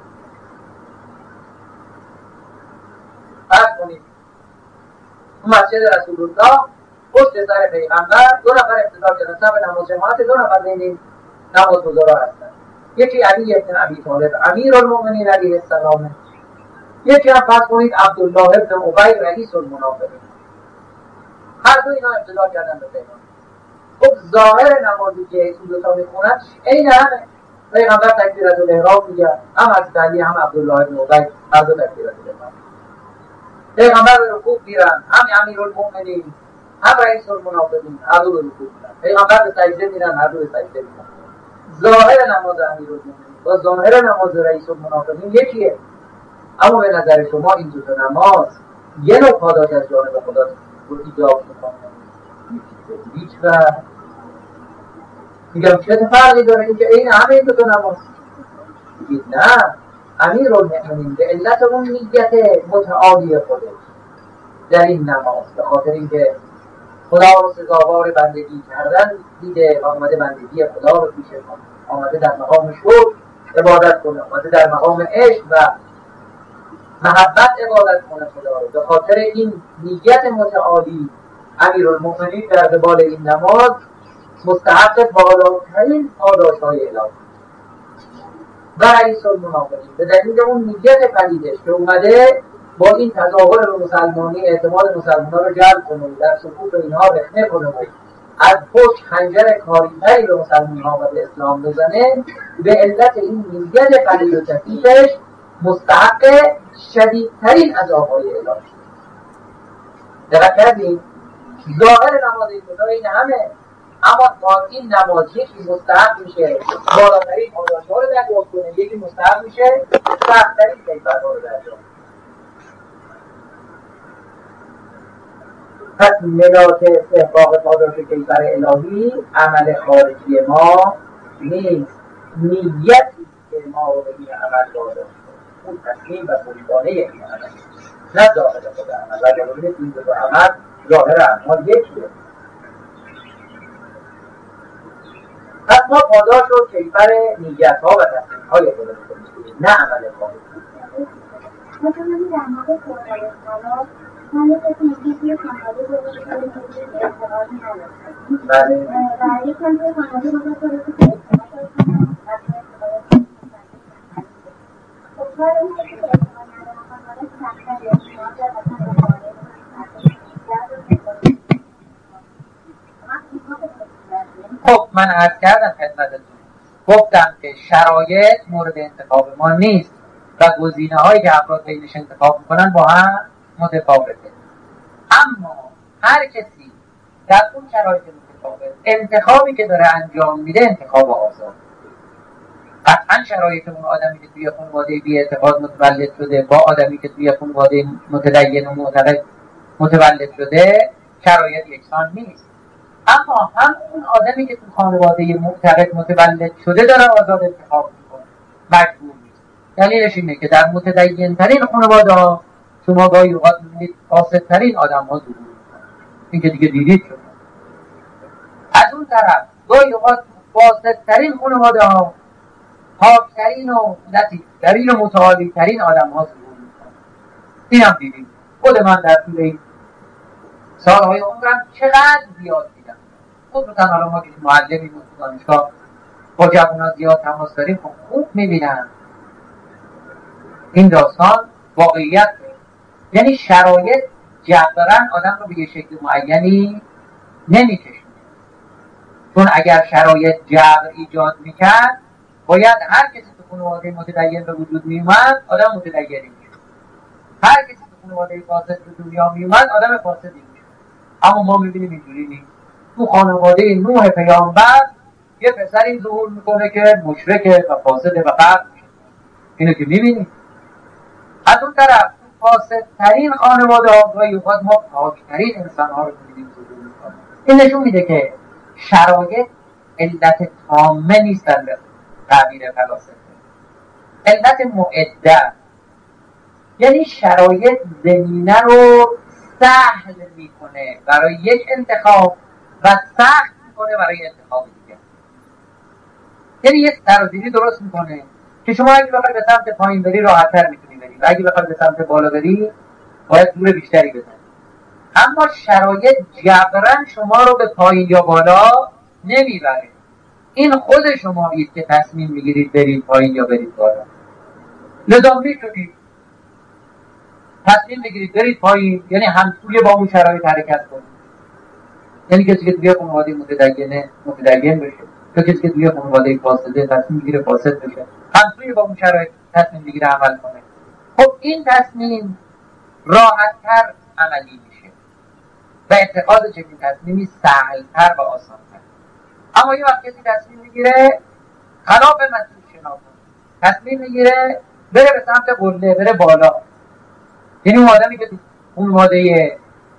فرض کنید مسجد رسول الله پشت سر پیغمبر دو نفر اقتدا کردن سر نماز جماعت، دو نفر بین نمازگزارا هستن، یکی علی ابن ابی طالب امیرالمؤمنین علیه السلام، یکی هم فرض کنید عبدالله ابن ابی رئیس المنافقین. هر دو اینا اقتدا کردن به پیغمبر. خب ظاهر نمازی که این دو تا میخونن عین همه، پیغمبر تکبیرت الاحرام میگه، هم از علی هم عبدالله ابن ابی هر دو تکبیرت الاحرام. پیغمبر به رکوع میرن، هم امیرالمؤمنین هم رئیس المنافقین هر دو به رکوع میرن. پیغمبر به سجده میرن، هر دو به سجده میرن. ظاهر نماز امیرالمؤمنین با ظاهر نماز رئیس المنافقین یکیه. اما به نظر شما این دو تا نماز یه نوع پاداش از جانب خدا رو ایجاب میکنه؟ هیچ وقت. میگم چه فرقی داره این که این همه این دو تا نماز؟ میگید نه، امیرالمؤمنین به علت اون نیت متعالی خودش در این نماز، به خاطر اینکه خدا رو سزاوار بندگی کردن دیده و آمده بندگی خدا رو پیش کنه، آمده در مقام شکر عبادت کنه، آمده در مقام عشق و محبت عبادت کنه خدا رو. به خاطر این نیت متعالی امیرالمؤمنین در قبال این نماز مستحق بالاترین پاداش‌های الهی. و رئیس المنافقین به دلیل اون نیت پلیدش که اومده با این تظاهر به مسلمانی اعتماد مسلمانان رو جلب کنه، در سکوت و اینها رخنه کنه و از پشت خنجر کاریتری به مسلمان ها و به اسلام بزنه، به علت این نیت قلیل و کثیفش مستحق شدیدترین عذاب‌های الهی. دقت کردیم؟ ظاهر نماز کوتاه این همه، اما تا این نماز یکی مستحق میشه بالاترین آداش‌ها رو دریافت کنه، یکی مستحق میشه سخت‌ترین کیفرها رو دریافت کنه. پس ملاک استحقاق پاداش کیفر الهی عمل خارجی ما نیست، نیتی که ما رو به این عمل وادار کنه، اون تصمیم و پشتوانه این عمل، نه ظاهر خود عمل. و جلوی این دو عمل ظاهر اعمال یکیه. پس ما پاداش رو کیفر نیت‌ها و تصمیم‌های خودمون کنیم، نه عمل خارجی. مثلا در مورد قرآن سلام من یک کسی خانواده بزرگ که اعتقادی نداشتم. بله. و یک کسی خانواده بزرگ که اعتقاد داشتم. خب کار اون کسی که اعتقاد ندارم خانواده سخت‌تر یا شاید مثلا خانواده خب من عرض کردم خدمتتون، گفتم که شرایط مورد انتخاب ما نیست و گزینه‌هایی که افراد بینش انتخاب میکنن با هم متفاوته. اما هر کسی در اون شرایط متفاوت انتخابی که داره انجام میده انتخاب آزاد. قطعا شرایط اون آدمی که توی خانواده بی اعتقاد متولد شده با آدمی که توی خانواده متدین و معتقد متولد شده شرایط یکسان نیست. اما هم اون آدمی که تو خانواده معتقد متولد شده داره آزاد انتخاب میکنه، مجبور نیست. دلیلش اینه که در متدین ترین خانواده ها شما گاهی اوقات میبینید فاسد ترین آدم ها ظهور میکنن، این که دیگه دیدید شد. از اون طرف گاهی اوقات فاسد ترین خانواده ها پاکترین و لطیفترین و متعالی ترین آدم ها ظهور میکنن، این هم دیدید. خود من در طول این سالهای عمرم چقدر زیاد دیدم. خصوصا حالا ما که معلمی بود تو دانشگاه با جوانان زیاد تماس داریم، خوب میبینم این داستان واقعیت. یعنی شرایط جبران آدم رو به یه شکل معینی نمیکشونه، چون اگر شرایط جبر ایجاد میکرد باید هر کسی تو خانواده متدین به وجود میومد آدم متدینی میشد، هر کسی تو خانواده فاسد به دنیا میومد آدم فاسدی میشد. اما ما میبینیم اینجوری نیست. تو خانواده نوح پیامبر یه پسری ظهور میکنه که مشرکه و فاسده و غرق میشه، اینو که میبینیم. از اون طرف فاسدترین خانواده ها گاهی اوقات ما پاکترین انسان ها رو میبینیم ظهور میکنه. این نشون میده که شرایط علت تامه نیستن به تعبیر فلاسفه، علت معده. یعنی شرایط زمینه رو سهل میکنه برای یک انتخاب و سخت میکنه برای انتخاب دیگه. یعنی یک سرازیری درست میکنه که شما اگه بخوای به سمت پایین بری راحت‌تر میتونی بری و اگه بخوای به سمت بالا بری باید زور بیشتری بزنی. اما شرایط جبران شما رو به پایین یا بالا نمیبره. این خود شمایید که تصمیم میگیرید برید پایین یا برید بالا. لذا میتونید تصمیم بگیرید برید پایین، یعنی همسوی با اون شرایط حرکت کنید. یعنی کسی که توی خانواده متدین بشه، یا کسی که توی خانواده فاسده تصمیم بگیره فاسد بشه، همسوی با اون شرایط تصمیم بگیره عمل کنه. خب این تصمیم راحت‌تر عملی میشه و اتخاذ چنین تصمیمی سهل‌تر و آسان‌تر. اما یه وقت کسی تصمیم میگیره خلاف مسئول شناخت، تصمیم میگیره بره به سمت قله، بره بالا، یعنی اون آدمی که تو خانواده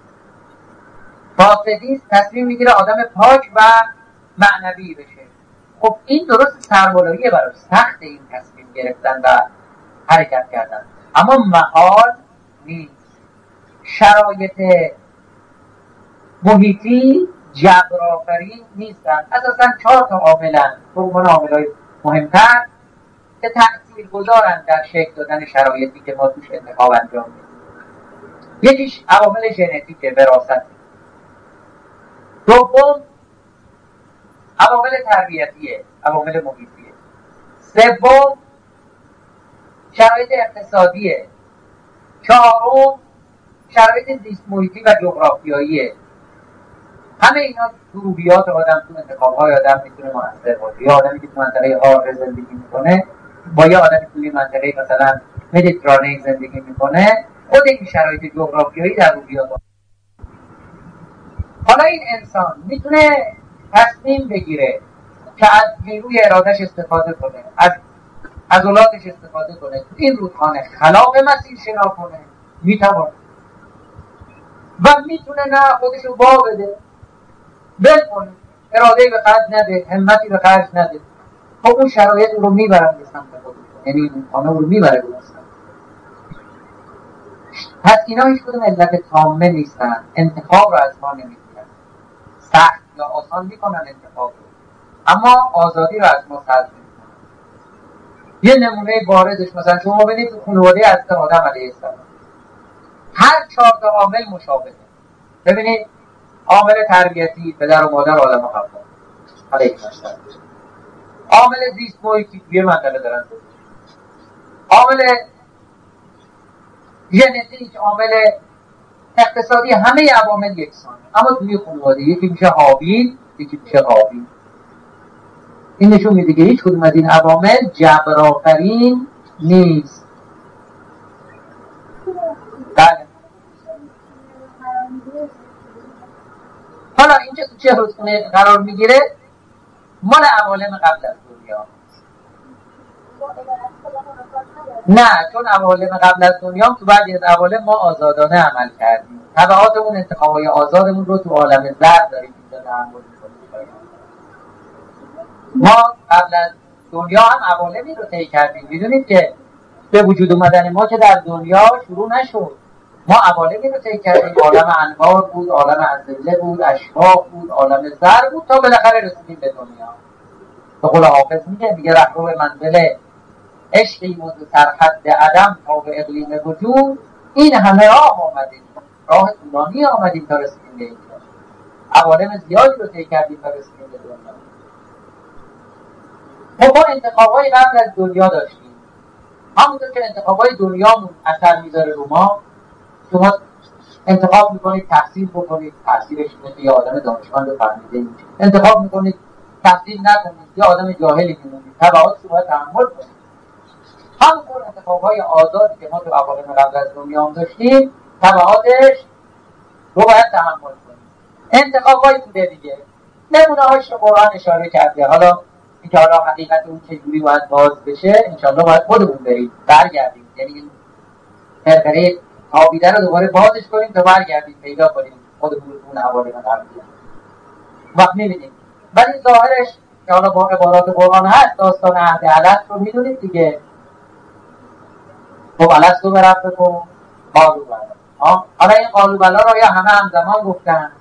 فاسدی تصمیم میگیره آدم پاک و معنوی بشه. خب این درست سربالاییه برای سخت این تصمیم گرفتن و حرکت کردن، اما محال نیست. شرایط محیطی جبرآفرین نیستن. اساساً 4 تا عاملن به عنوان عامل‌های مهمتر که تأثیرگذارن در شکل دادن شرایطی که ما توش انتخاب انجام میدیم. یکیش عوامل ژنتیکه، وراثت. دوم عوامل تربیتیه، عوامل محیطیه. سوم شرایط اقتصادیه. چهارم شرایط زیست محیطی و جغرافیاییه. همه اینا ضروریات آدم تو انتخاب‌های آدم میتونه موثر باشه. یا آدمی که تو منطقه حار زندگی میکنه با یه آدمی توی منطقه مثلا مدیترانه زندگی میکنه، خود این شرایط جغرافیایی ضروریات. حالا این انسان میتونه تصمیم بگیره که از نیروی ارادش استفاده کنه، از عضلاتش استفاده کنه، این رودخانه خلاق مسیر شنا کنه، میتونه و میتونه نه خودشو با بده، بل کنه، اراده به خرج نده، همتی به خرج نده. خب اون شرایط رو میبرن به سمت خودشون، یعنی این رودخانه رو میبره به سمت. پس اینا هیچ کدوم علت تامه نیستن، انتخاب رو از ما نمیگیرن، سخت یا آسان میکنن انتخاب رو، اما آزادی رو از ما سلب میکنن. یه نمونه بارزش مثلا شما ببینید تو خانواده حضرت آدم علیه السلام هر 4 تا عامل مشابهه. ببینید عامل تربیتی، پدر و مادر عالم حوا علیه السلام، عامل زیست محیطی توی منطقه دارن، عامل ژنتیک، عامل اقتصادی، همه عوامل یکسانه، اما توی خانواده یکی میشه هابیل، یکی میشه قابیل. این نشون میده که هیچ کدوم از این عوامل جبرآفرین نیست. بله. حالا اینجا تو چه رودخونه قرار میگیره؟ مال عوالم قبل از دنیا. نه، چون عوالم قبل از دنیا تو بعضی از عوالم ما آزادانه عمل کردیم، تبعات اون انتخابای آزادمون رو تو عالم زر داریم اینجا تحمل می‌کنیم. ما قبل از دنیا هم عوالمی رو طی کردیم. میدونید که به وجود اومدن ما که در دنیا شروع نشد، ما عوالمی رو طی کردیم، عالم انوار بود، عالم ازله بود، اشباح بود، عالم زر بود، تا بالاخره رسیدیم به دنیا. به قول حافظ میگه رهرو منزل عشقی بود سرحد عدم تا به اقلیم وجود، این همه راه آمدیم، راه طولانی آمدیم تا رسیدیم به اینجا. عوالم زیادی رو طی کردیم تا رسیدیم به دنیا. ما انتخابای قبل از دنیا داشتیم، همونطور که انتخابای دنیامون اثر میذاره رو ما. شما انتخاب میکنید تحصیل بکنید، تحصیلش مثل یه آدم دانشمند فهمیده میشه. انتخاب میکنید تحصیل نکنید، یه آدم جاهلی میمونید، تبعاتش رو باید تحمل کنید. همونطور انتخاب‌های آزادی که ما تو عوالم قبل از دنیا هم داشتیم، تبعاتش رو باید تحمل کنیم. انتخاب‌های بوده دیگه، نمونه‌هاش رو قرآن اشاره کرده. حالا اینکه حالا حقیقت اون چجوری باید باز بشه انشالله باید خودمون بریم برگردیم، یعنی این فرقه تابیده رو دوباره بازش کنیم تا برگردیم پیدا کنیم خودمون اون عوالم قبلی وقت می‌بینیم. ولی ظاهرش که حالا با عبارات قرآن هست، داستان عهد الست رو می‌دونید دیگه. خب الستو به ربکم قالوا بلی. حالا این قالوا بلی رو یا همه همزمان گفتن،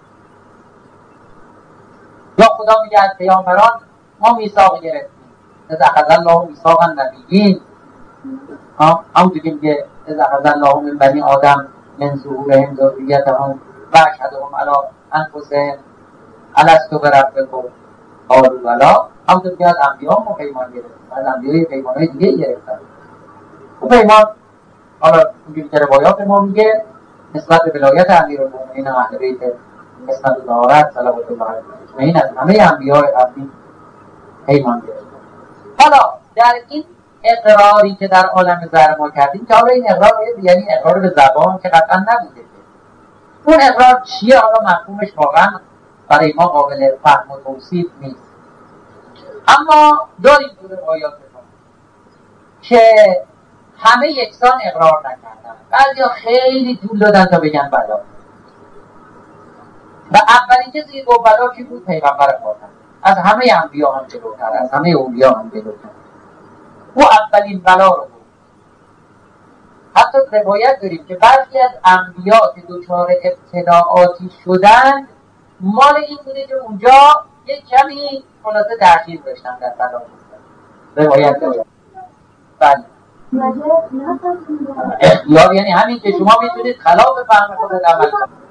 یا خدا میگه از پیامبران ما میثاق گرفتیم، اذ اخذ الله میثاق النبیین. همونطور که میگه اذ اخذ الله من بنی آدم من ظهورهم ذریتهم و اشهدهم علی انفسهم الستو به ربکم قالوا بلی. همونطور که از انبیا ما پیمان گرفتیم، از انبیا پیمانهای دیگه گرفتن. اون پیمان حالا اونجوری که روایات ما میگه نسبت به ولایت امیرالمومنین اهل بیت اسمت و طهارت صلوات الله علیهم از همه انبیاء قبلی پیمان گرفت. حالا در این اقراری که در عالم زر ما کردیم که حالا این اقرار یعنی اقرار به زبان که قطعا نبوده، اون اقرار چیه؟ حالا مفهومش واقعا برای ما قابل فهم و توصیف نیست، اما داریم تو روایات ما که همه یکسان اقرار نکردن، بعضیا خیلی طول دادن تا بگن بلا. و اولین کسی که گفت بلا کی بود؟ پیغمبر خاتم، از همه انبیا هم جلوتر، از همه اولیا هم جلوتر. او اولین بلا رو بود. حتی روایت داریم که برخی از انبیا که دچار ابتلاعاتی شدن، مال این بوده که اونجا یک کمی خلاصه تأخیر داشتن در بلا. روایت داریم. بله. اختیار یعنی همین که شما میتونید خلاف فهم خودت عمل کنید.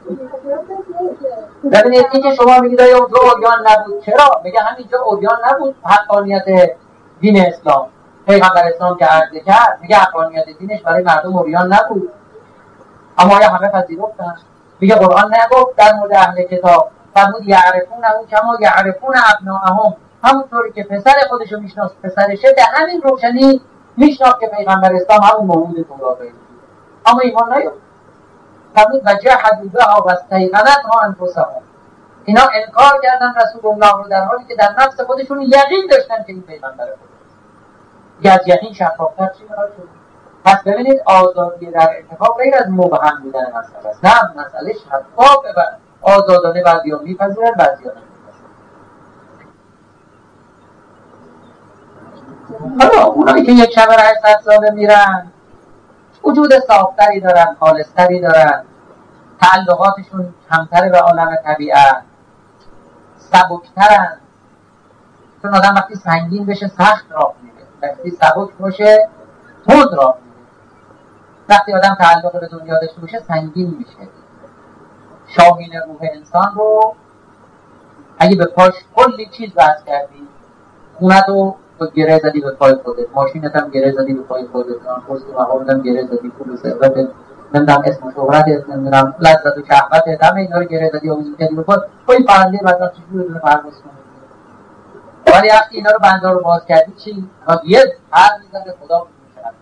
ببینید این که شما میگید آیا اونجا عریان نبود، چرا؟ میگه همینجا عریان نبود حقانیت دین اسلام. پیغمبر اسلام که عرض کرد میگه حقانیت دینش برای مردم عریان نبود، اما آیا همه پذیرفتن؟ میگه قرآن نگفت در مورد اهل کتاب فرمود یعرفونه کما یعرفون ابناءهم، همونطوری که پسر خودشو میشناسه پسرشه، در همین روشنی میشناسه که پیغمبر اسلام همون موعود توراته. اما ایمان نیاورد. فرمود و جحدوا بها واستیقنتها انفسهم، اینا انکار کردن رسول الله رو در حالی که در نفس خودشون یقین داشتن که این پیغمبر خدا. از یقین شفافتر چی میخواد شد؟ پس ببینید آزادی در انتخاب غیر از مبهم بودن مسئله است. نه، مسئله شفافه و آزادانه، بعضیا میپذیرن بعضیا نمیپذیرن. حالا اونایی که یک شب 800 ساله میرن وجود صافتری دارن، خالصتری دارن، تعلقاتشون کمتره به عالم طبیعت، سبکترن. چون آدم وقتی سنگین بشه سخت راه میره، وقتی سبک باشه تند راه میره. وقتی آدم تعلق به دنیا داشته باشه سنگین میشه. شاهین روح انسان رو اگه به پاش کلی چیز بحث کردی، خونت رو گره زدی به پای خودت، ماشینت هم گره زدی به پای خودت، پست و مقامت هم گره زدی، پول و ثروتت، نمیدونم اسم و شهرتت، نمیدونم لذت و شهوتت، همه اینا رو گره زدی و آویزون کردی به پای. این پرنده بدبخت چجوری بدون پرواز کنه؟ ولی وقتی اینا رو بنده رو باز کردی چی؟ یه پر میزنه خدا میشه.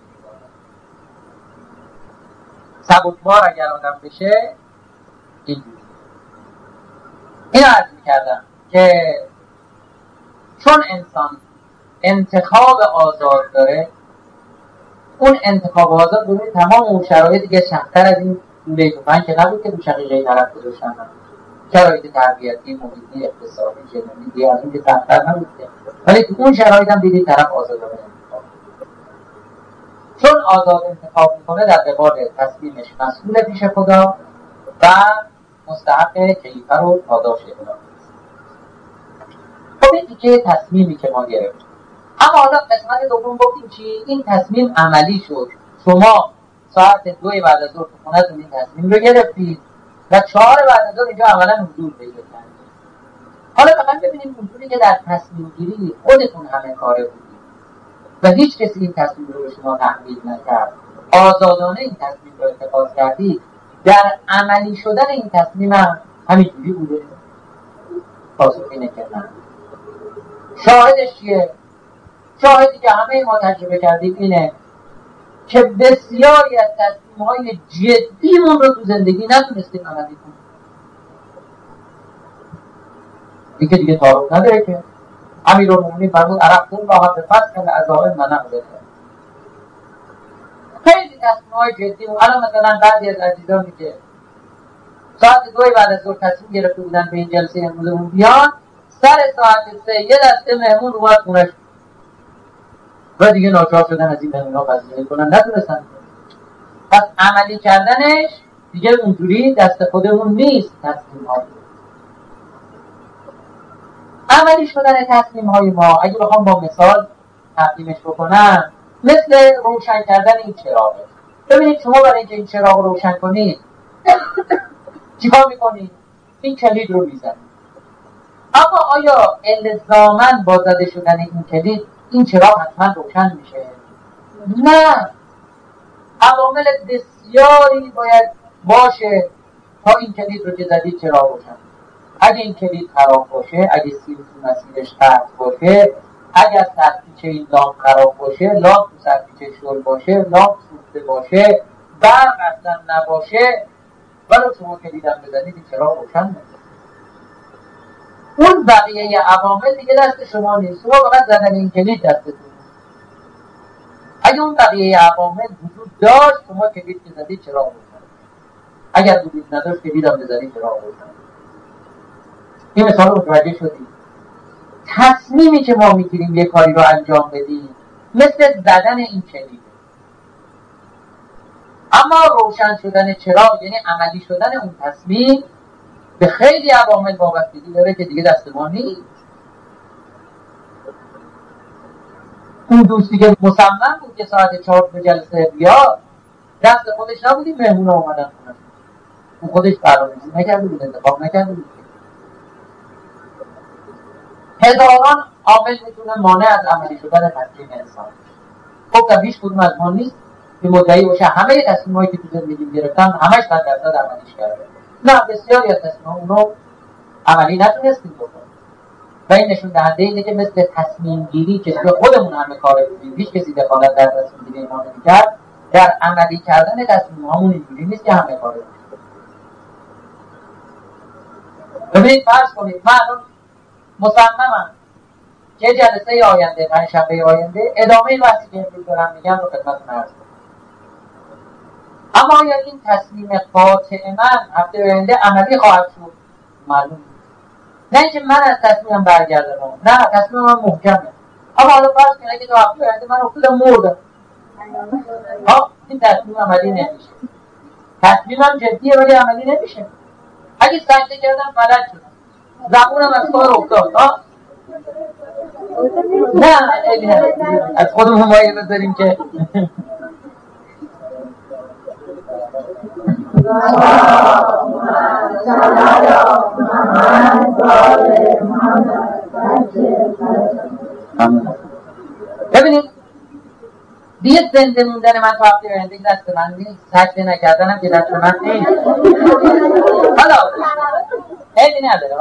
سبکبار اگر آدم بشه اینجوری. اینو عرض میکردم که چون انسان انتخاب آزاد داره، اون انتخاب آزاد برای تمام اون شرایط دیگه سخت‌تر از این بیت و پنج که نبود که دو شقیقه طرف گذاشتن، شرایط تربیتی، محیطی، اقتصادی، جنسی از اون که سخت‌تر نبود، ولی تو اون شرایط هم دیدید طرف آزادانه انتخاب. چون آزاد انتخاب میکنه در قبال تصمیمش مسئول پیش خدا و مستحق کلیفه رو پاداش خدا. خب این دیگه تصمیمی که ما گرفتیم. اما حالا قسمت دوم گفتیم چی؟ این تصمیم عملی شد. شما ساعت 2 بعد از ظهر تو خونه‌تون این تصمیم رو گرفتید و 4 بعد از ظهر اینجا عملا حضور پیدا کردید. حالا فقط ببینیم اونجوری که در تصمیم گیری خودتون همه کاره بودید و هیچ کسی این تصمیم رو به شما تحمیل نکرد، آزادانه این تصمیم رو اتخاذ کردید، در عملی شدن این تصمیم هم همینجوری بوده؟ پاسخ اینه که نه. شاهدش چیه؟ شاهدی که همه ما تجربه کردیم اینه که بسیاری از تصمیم‌های جدیمون رو تو زندگی نتونستیم عملی کنیم. این که دیگه تعارف نداره که امیرالمومنین فرمود عرفتم الله بفصل العزائم و نقضه. خیلی تصمیم‌های جدیمون، الان مثلا بعضی از عزیزانی که ساعت 2 بعد از ظهر تصمیم گرفته بودن به این جلسه امروزمون بیان، سر ساعت 3 یه دسته مهمون اومد خونه‌ش و دیگه ناچار شدن از این مهمون‌ها پذیرایی کنن، نتونستن. پس عملی کردنش دیگه اونجوری دست خودمون نیست. تصمیم‌ها عملی شدن تصمیم‌های ما اگه بخوام با مثال تقدیمش بکنم، مثل روشن کردن این چراغه. ببینید شما برای اینکه این چراغ رو روشن کنید چیکار میکنید؟ این کلید رو میزنید. اما آیا الزاماً با زده شدن این کلید این چراغ حتما روشن میشه؟ نه. عوامل بسیاری باید باشه تا این کلید رو که زدید چراغ روشن. اگه این کلید خراب باشه، اگه مسیرش قطع باشه، اگه سرپیچه این لامپ خراب باشه، لامپ تو سرپیچه شل باشه، لامپ سوخته باشه، برق اصلا نباشه، ولو شما کلیدم بزنید این چراغ روشن میشه. اون بقیه عوامل دیگه دست شما نیست، شما فقط زدن این کلید دستتون. اگه اون بقیه عوامل وجود داشت شما کلید که زدید چراغ روشن، اگر وجود نداشت کلیدم بزنید چراغ روشن. این مثال رو متوجه شدید؟ تصمیمی که ما میگیریم یه کاری رو انجام بدیم مثل زدن این کلید، اما روشن شدن چراغ یعنی عملی شدن اون تصمیم به خیلی عوامل وابستگی داره که دیگه دست ما نیست. اون دوستی که مصمم بود که ساعت 4 به جلسه بیاد، دست خودش نبودی مهمون اومدن خونه، اون خودش برنامه‌ریزی نکرده بود، انتخاب نکرده بود. هزاران عامل میتونه مانع از عملی شدن تصمیم انسان. خب هیچ کدوم از ما نیست که مدعی باشه همه تصمیمایی که تو زندگی گرفتن همش 100% عملیش کرده. نه بسیاری از تصمیم اونو عملی نتونستیم بکنیم و این نشون دهنده اینه که مثل تصمیم گیری که به خودمون همه کار کنیم، هیچ کسی دخالت در تصمیم گیری ما نمی‌کرد، در عملی کردن تصمیم هامون اینجوری نیست که همه کار کنیم. ببینید فرض کنید من الان مصممم که جلسه آینده، پنجشنبه آینده ادامه بحثی که امروز دارم میگم رو خدمتتون عرض کنم. اما آیا این تصمیم قاطع من هفته آینده عملی خواهد شد؟ معلوم نه اینکه من از تصمیمم برگردم، نه تصمیم من محکمه. اما حالا فرض کنید اگه تا هفته آینده من افتادم مردم، این تصمیم عملی نمیشه. تصمیمم جدیه ولی عملی نمیشه. اگه سجده کردم فلج شدم، زبونم از کار افتاد، نه از خودمون مایه بذاریم که ببینید دیگه زنده موندن من تا هفته آینده دست من نیست، سجده نکردنم که دست من نیست. حالا خیلی نداره.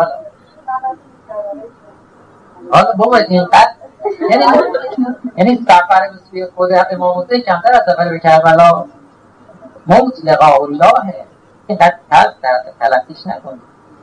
حالا بابا اینقدر یعنی سفر به سوی خود امام حسین کمتر از سفر به کربلا. موت لقاء الله، اینقدر تلقیش نکنید.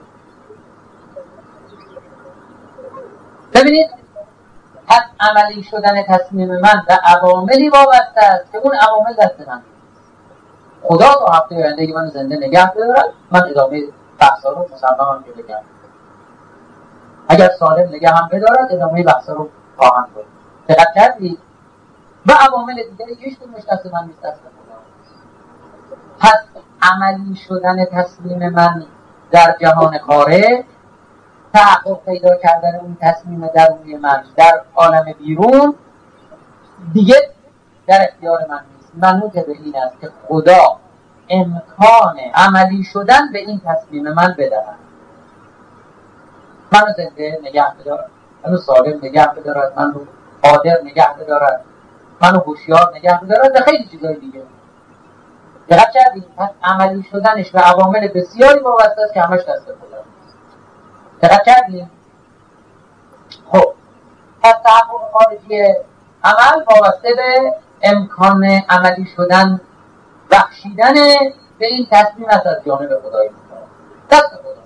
ببینید پس عملی شدن تصمیم من به عواملی وابسته است که اون عوامل دست من. خدا تا هفته آینده من زنده نگه بدارد، من ادامه بحثا رو مصممم که بگم. اگر سالم نگه هم بدارد ادامه بحثا رو خواهم بود. دقت کردید؟ و عوامل دیگری هیچ کدومش دست من نیست، دست خدا. پس عملی شدن تصمیم من در جهان خارج، تحقق پیدا کردن اون تصمیم درونی من در عالم بیرون دیگه در اختیار من نیست. منوط به این است که خدا امکان عملی شدن به این تصمیم من بدهد. منو زنده نگه بدارد، منو سالم نگه بدارد، منو قادر نگه بدارد، منو هوشیار نگه بدارد و خیلی چیزای دیگه. دقت کردید؟ پس عملی شدنش به عوامل بسیاری وابسته است که همش دست خداست. دقت کردید؟ خب پس تحقق خارجی عمل وابسته به امکان عملی شدن، بخشیدن به این تصمیم است از جانب خدای متعال. دست خداست.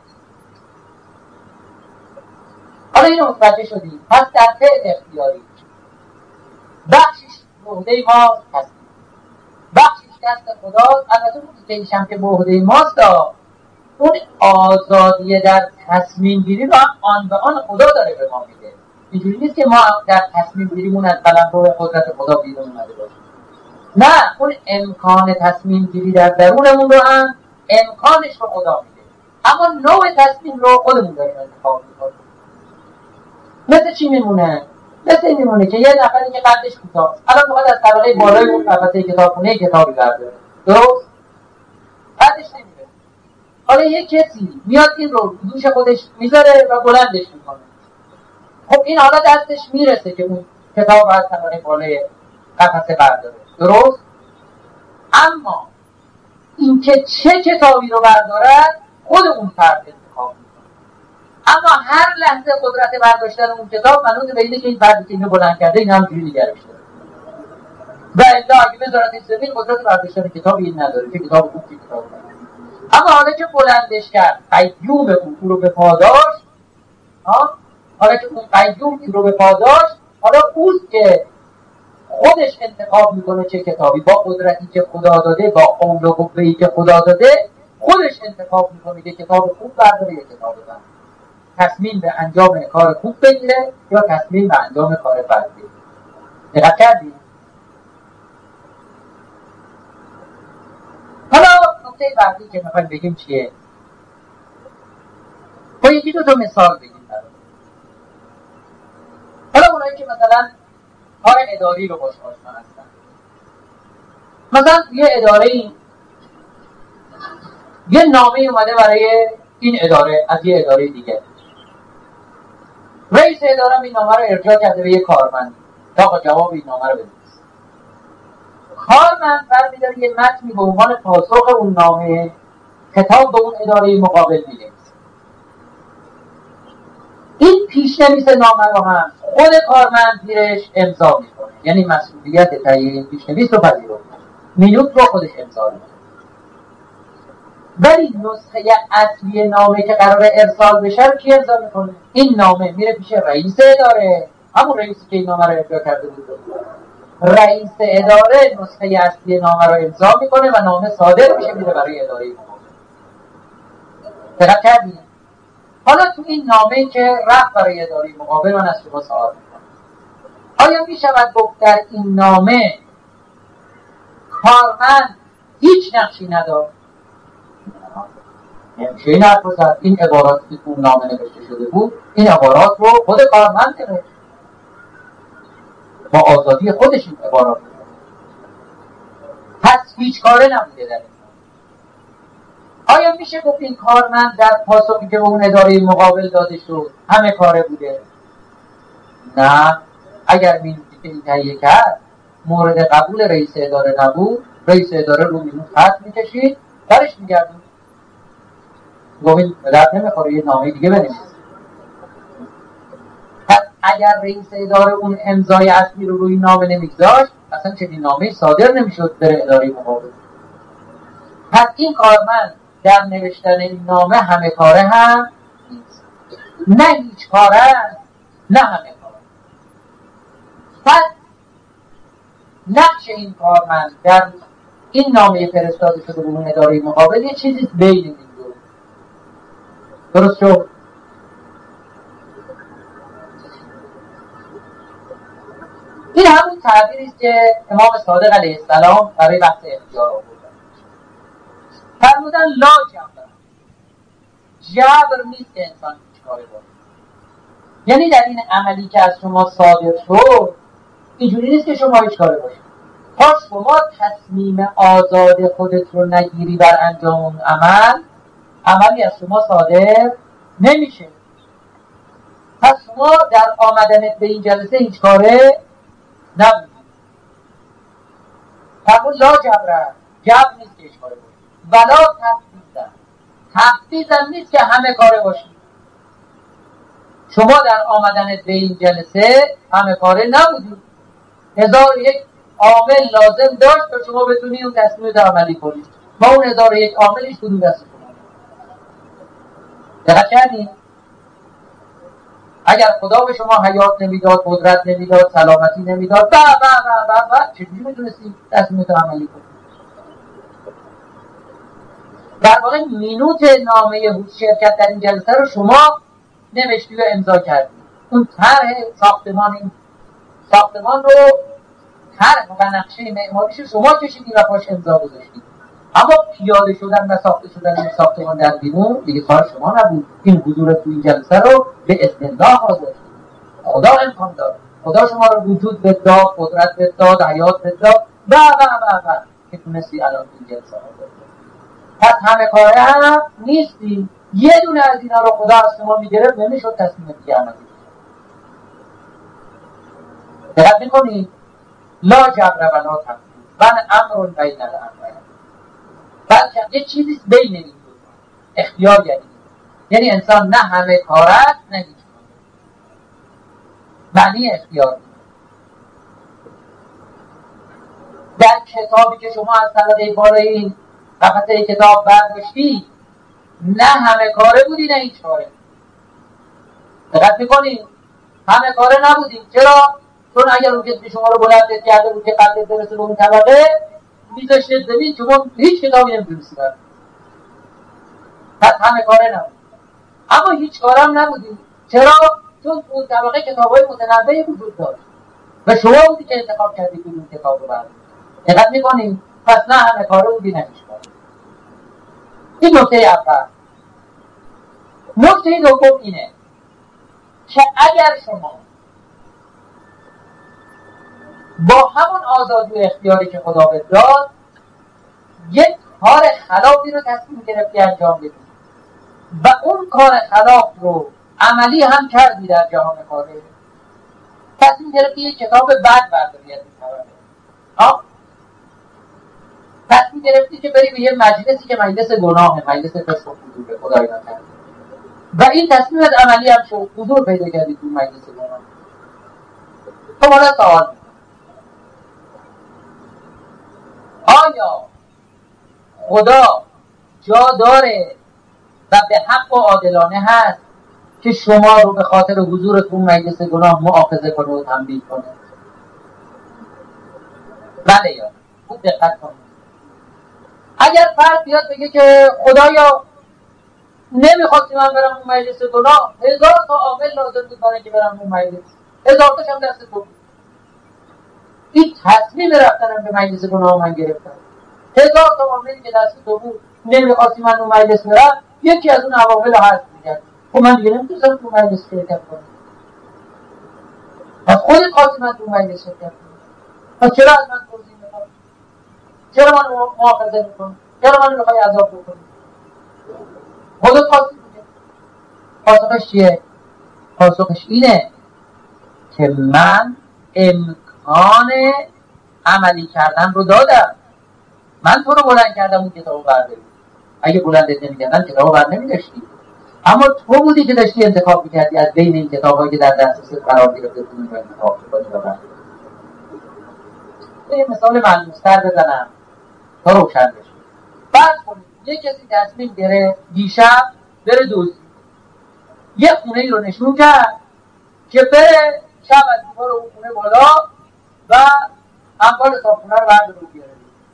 حالا اینو متوجه شدید؟ پس در فعل اختیاری بخشش به عهده ماست، بخشش دست خداست. البته اون که ایشم که به عهده ماست، اون آزادی در تصمیم گیری رو هم آن به آن خدا داره به ما میده. اینجوری نیست که ما در تصمیم گیریمون از قلمرو قدرت خدا بیرون اومده باشیم. نه، اون امکان تصمیم گیری در درونمون رو هم امکانش رو خدا میده، اما نوع تصمیم رو خودمون داریم انتخاب میکنیم. مثل چی میمونه؟ مثل این میمونه که یه نفری که قدش کوتاه است الان میخواد از طبقه بالای اون قفسه کتابخونه کتابی برداره، درست؟ قدش نمیره. حالا یه کسی میاد این رو دوش خودش میذاره و بلندش میکنه. خب این حالا دستش میرسه که اون کتاب از طبقه بالای قفسه برداره، درست؟ اما این که چه کتابی رو بردارد خود اون فرد انتخاب میکنه. اما هر لحظه قدرت برداشتن اون کتاب منوط به اینه که این فردی که اینو بلند کرده این همجوری نگرش داره و الا اگه بذارت این زمین قدرت برداشتن کتاب این نداره که کتاب خوب که کتاب نداره. اما حالا که بلندش کرد، قیوم اون رو به پاداش، حالا که اون قیوم این رو به پاداش، حالا اوست که خودش انتخاب میکنه چه کتابی با قدرتی که خدا داده، با قول و قوه‌ای که خدا داده، خودش انتخاب میکنه که کتاب خوب برداره یا کتاب بد. تصمیم به انجام کار خوب بگیره یا تصمیم به انجام کار بد بگیره. دقت کردید؟ حالا نکته بعدی که میخوایم بگیم چیه؟ با یکی دو تا مثال بگیم برای. حالا اونایی که مثلا کار اداری رو باش آشنا هستن، مثلا یه اداره‌ای یه نامه اومده برای این اداره از یه اداره دیگه، رئیس اداره این نامه رو ارجاع کرده به یه کارمند تا جواب این نامه رو بده. کارمند برمی‌داره یه متنی به عنوان پاسخ اون نامه کتاب به اون اداره مقابل می‌نویسه. این پیش‌نویس نامه رو هم خود کارمند زیرش امضا میکنه، یعنی مسئولیت تهیه این پیش‌نویس رو پذیرفته، مینوت رو خودش امضا میکنه. ولی نسخه اصلی نامه که قراره ارسال بشه رو کی امضا میکنه؟ این نامه میره پیش رئیس اداره، همون رئیسی که این نامه رو ارسال کرده بود. رئیس اداره نسخه اصلی نامه رو امضا میکنه و نامه صادر میشه، میره برای اداره مقابل. دقت کردید؟ حالا تو این نامه‌ای که رفت برای اداره مقابل من از شما سوال میکنم، آیا میشود گفت در این نامه کارمند هیچ نقشی نداشت؟ نمیشه این حرف رو زد. این عبارات که تو نامه نوشته شده بود، این عبارات رو خود کارمند نوشت، با آزادی خودش این عبارات رو. پس هیچ کاره نبوده در این. آیا میشه گفت این کارمند در پاسخی که به اون اداره مقابل داده شد همه کاره بوده؟ نه. اگر مینوتی که این تهیه کرد مورد قبول رئیس اداره نبود، رئیس اداره رو مینوت خط میکشید برش میگردون، گوهید درد نمیخوره یه نامه دیگه بنویسید. پس اگر رئیس اداره اون امضای اصلی رو روی نامه نمیگذاشت، اصلا چنین نامه صادر نمیشد بره اداره مقابل. پس این کارمند در نوشتن این نامه همه کاره هم نیست، نه هیچ کاره نه همه کاره. پس نقش این کارمند در این نامه فرستاده شده به اون اداره مقابل یه چیزی بین این دو. درست شد؟ این همون تعبیری است که امام صادق علیه السلام برای بحث اختیار آوردن. فرمودن لا جبر. جبر نیست که انسان هیچ کاری کنه. یعنی در این عملی که از شما صادر شد اینجوری نیست که شما هیچ کاری باشید. تا شما تصمیم آزاد خودت رو نگیری بر انجام اون عمل، عملی از شما صادر نمیشه. پس شما در آمدنت به این جلسه هیچ کاره نبودید. فرمون لا جبر، جبر نیست که هیچ کاره باشید. ولا تفویض، تفویض هم نیست که همه کاره باشید. شما در آمدنت به این جلسه همه کاره نبودید. 1001 عامل لازم داشت تا شما بتونید اون تصمیم رو عملی کنید. ما اون 1001 عاملش کدوم دست شما؟ دقت کردید؟ اگر خدا به شما حیات نمیداد، قدرت نمیداد، سلامتی نمیداد، چجوری میتونستید تصمیم رو عملی کنید؟ در واقع مینوت نامه شرکت در این جلسه رو شما نوشتی و امضا کردید. اون طرح ساختمان رو طرح و نقشه معماریش شما کشیدید و پاش امضا گذاشتید. اما پیاده شدن و ساخته شدن این ساختمان در بیرون دیگه کار شما نبود. این حضور تو این جلسه رو به اذن الله حاضر خدا امکان داد. خدا شما رو وجود بداد، قدرت بداد، حیات بداد و که تونستی الان این جلسه حاضر. پس همه کاره هم نیستی. یه دونه از اینا رو خدا از شما میگرفت نمیشد تصمیم دیگه عملی. دقت میکنید؟ لا جبر ولا تفویض و امر بین الامرین. بلکه یه چیزی بین این دو. اختیار یعنی انسان نه همه کار است نه هیچ کار. معنی اختیار. در کتابی که شما از طبقه بالای این قفسه کتاب برداشتی نه همه کاره بودی نه هیچ کاره. دقت میکنید؟ همه کاره نبودی. چرا؟ چون اگر اون کسی شما رو بلند کرده بود که قدرت برسه به اون طبقه میذاشته زمین، شما هیچ کتابی نمیتونستی برد. پس همه کاره نبود. اما هیچ کاره هم نبودی. چرا؟ چون اون طبقه کتابای متنوعی وجود داشت و شما بودی که انتخاب کردی که اون کتاب رو برد. دقت میکنید؟ پس نه همه کاره بودی نه هیچ کاره. این نکته اول. نکته دوم اینه که اگر شما با همون آزادی و اختیاری که خدا بهت داد یک کار خلافی رو تصمیم گرفتی انجام بدی و اون کار خلاف رو عملی هم کردی در جهان کاره، تصمیم گرفتی یک کتاب بد برداری از این طبقه، تصمیم گرفتی که بری به یه مجلسی که مجلس گناه، مجلس فسق و فجور، خدای نکرده، و این تصمیمت عملی هم شد، حضور پیدا کردی تو مجلس گناه. خب حالا سوال، آیا خدا جا داره و به حق و عادلانه هست که شما رو به خاطر حضورتون مجلس گناه مؤاخذه کنه و تنبیه کنه؟ بله یا خوب دقت کنید. اگر فرد بیاد بگه که خدایا نمیخواستی من برم اون مجلس گناه، 1000 تا عامل لازم بود برای که برم اون مجلس، 1000 تاش هم دست تو، این تصمیم رفتنم به مجلس گناه من گرفتم، 1000 تا عاملی که دست تو بود نمیخواستی من اون مجلس برم، یکی از اون عوامل رو حذف می‌کرد، خب من دیگه نمیتونستم تو مجلس شرکت کنم. پس خودت خواستی من تو مجلس شرکت کنم، پس چرا از من توضیح می‌خوای؟ چرا من مؤاخذه می‌کنی؟ چرا من می‌خوای عذاب بکنی؟ خودت خواستی دیگه. پاسخش چیه؟ پاسخش اینه که من امکان عملی کردن رو دادم، من تو رو بلند کردم اون کتابو برداری، اگه بلندت نمی‌کردم کتابو بر نمی‌داشتی، اما تو بودی که داشتی انتخاب می‌کردی از بین این کتاب‌هایی که در دسترست قرار گرفته بودی رو انتخاب کنی و برداری. یه مثال ملموس‌تر بزنم تا روشن بشه. فرض کنید یه کسی تصمیم گرفت دیشب بره دزدی، یه خونه‌ای رو نشون کرد که بره شب از دیوار اون خونه بالا و اموال صاحبخونه رو برداره و بیاره.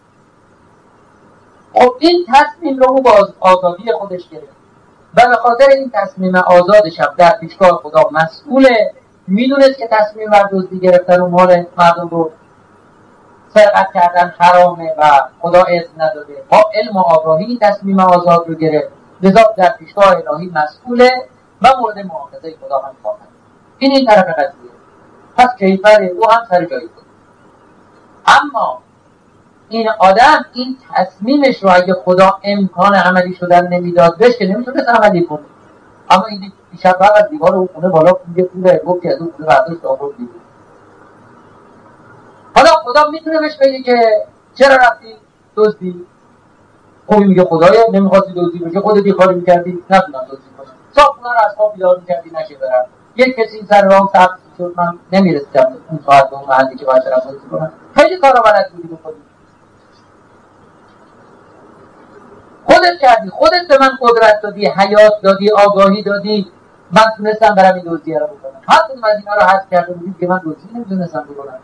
خب این تصمیم رو با آزادی خودش گرفت و به خاطر این تصمیم آزادش هم در پیشگاه خدا مسئوله، میدونست که تصمیم بر دزدی گرفتن و مال مردم رو سرقت کردن حرامه و خدا اذن نداده، با علم و آگاهی تصمیم آزاد رو گرفت، لذا در پیشگاه الهی مسئوله و مورد مؤاخذه خدا هم خواهد. این طرف قضیه. پس کیفر او هم سر جایی بود. اما این آدم این تصمیمش رو اگه خدا امکان عملی شدن نمیداد بهش که نمیتونست عملی کنه، اما این دیشب از دیوار اون خونه بالا پوله گفت که از اون خونه برداشت آورد دیگه. حالا خدا میتونه بهش بگه که چرا رفتی دزدی؟ خوبی میگه خدایا نمیخواستی دزدی بشه، خودت بیکاری میکردی نتونم دزدی کنم، صاحبخونه رو از خواب بیدار میکردی نشه برم، یک کسی سر راه سبز شد من نمیرسیدم اون ساعت به اون محلی که باید برم دزدی کنم، خیلی کارا بلد بودی بکنی، خودت کردی، خودت به من قدرت دادی، حیات دادی، آگاهی دادی، من تونستم برم این دزدی رو بکنم. هر کدوم از اینا رو حذف کرده بودید که من دزدی نمیتونستم بکنم.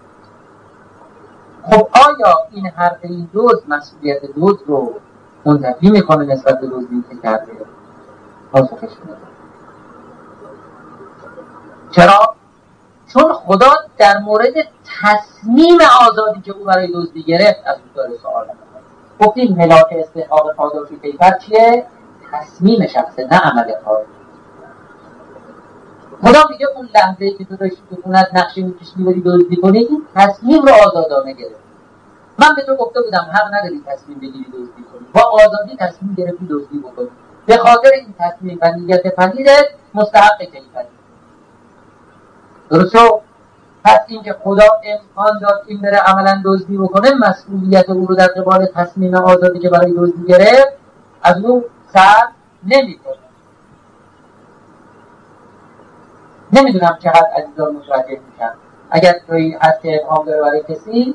خب آیا این حرف این دزد مسئولیت دزد رو منتفی میکنه نسبت به دزدی که کرده؟ پاسخش میده. چرا؟ چون خدا در مورد تصمیم آزادی که او برای دزدی گرفت از او داره سوال میکنه. گفتیم ملاک استحقاق پاداش کیفر چیه؟ تصمیم شخصه، نه عمل کار. خدا میگه اون لحظه‌ای که تو داشتی تو خونت نقشه می‌کشیدی بری دزدی کنی، این تصمیم رو آزادانه گرفت. من به تو گفته بودم حق نداری تصمیم بگیری دزدی کنی، با آزادی تصمیم گرفتی دزدی بکنی، به خاطر این تصمیم و نیت پلیدت مستحق کیفری. درسته؟ پس اینکه خدا امکان داد این بره عملا دزدی بکنه، مسئولیت او رو در قبال تصمیم آزادی که برای دزدی گرفت از اون سر نمی‌کنه. نمیدونم چقدر عزیزان متوجه میشن. اگر توی هست که ابهام داره برای کسی،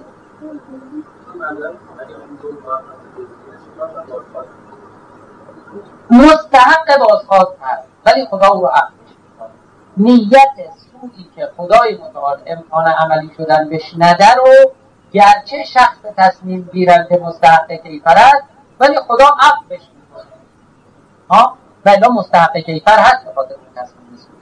مستحق بازخواست هست، ولی خدا او رو عفو می‌کنه. نیت سوئی که خدای متعال امکان عملی شدن بهش نده رو، گرچه شخص تصمیم گیرنده مستحق کیفر است، ولی خدا عفو بهش می‌کنه. ولی مستحق کیفر هست به خاطر اون تصمیم سوئی.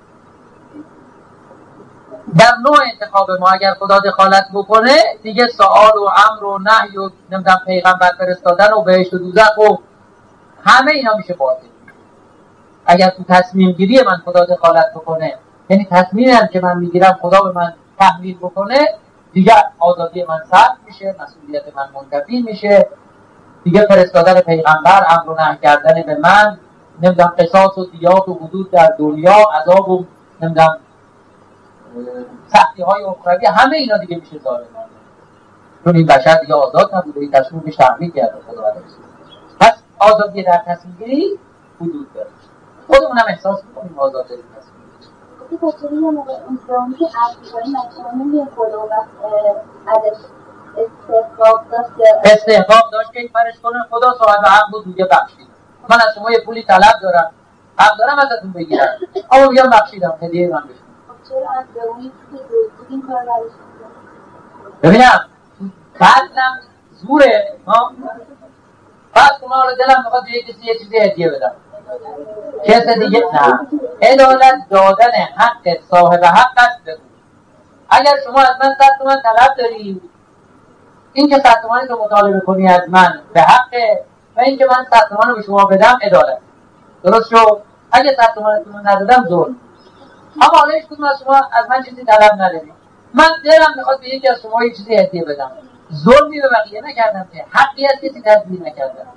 در نوع انتخاب ما اگر خدا دخالت بکنه، دیگه سوال و امر و نهی و نمیدونم پیغمبر فرستادن و بهشت و دوزخ و همه اینا میشه باطل. اگر تو تصمیم گیری من خدا دخالت بکنه، یعنی تصمیمی هم که من میگیرم خدا به من تحمیل بکنه، دیگه آزادی من سلب میشه، مسئولیت من منتفی میشه، دیگه فرستادن پیغمبر، امر و نهی کردن به من، نمیدونم قصاص و دیات و حدود در دنیا، عذاب و نمیدونم سختی های اخروی، همه اینا دیگه میشه ظالمانه. چون این بشر دیگه آزاد نبوده، این تصمیمش تحمیل کرده خدا علیه. پس آزادی در تصمیم گیری حدود داره. خودمون هم احساس می‌کنیم آزاد داریم تصمیم گیری. بچه‌ها یه موقع اونجایی که عرض کنیم بچه‌ها نمی‌گه خدا ازش استحقاق داشت که این فرش کنه خدا صاحب حق بود دیگه بخشید. من از شما یه پولی طلب دارم، حق دارم ازتون بگیرم، اما میگم بخشیدم، هدیه من بشون. چرا از درونی که دوستی این کار برش ببینم بعدم زوره ها. پس کنم حالا دلم میخواد به کسی یه چیزی هدیه بدم، کسی دیگه نه. عدالت دادن حق صاحب حق است. بگو اگر شما از من 100 تومن طلب داری، این که 100 تومنی که مطالبه کنی از من به حقه و این که من 100 تومن رو به شما بدم عدالت. درست شد؟ اگه 100 تومنتون رو ندادم ظلم. اما حالا هیچ کدوم از شما از من چیزی طلب ندارید، من دلم میخواد به یکی از شما یه چیزی هدیه بدم، ظلمی به بقیه نکردم که حقی از کسی تضمین نکردم.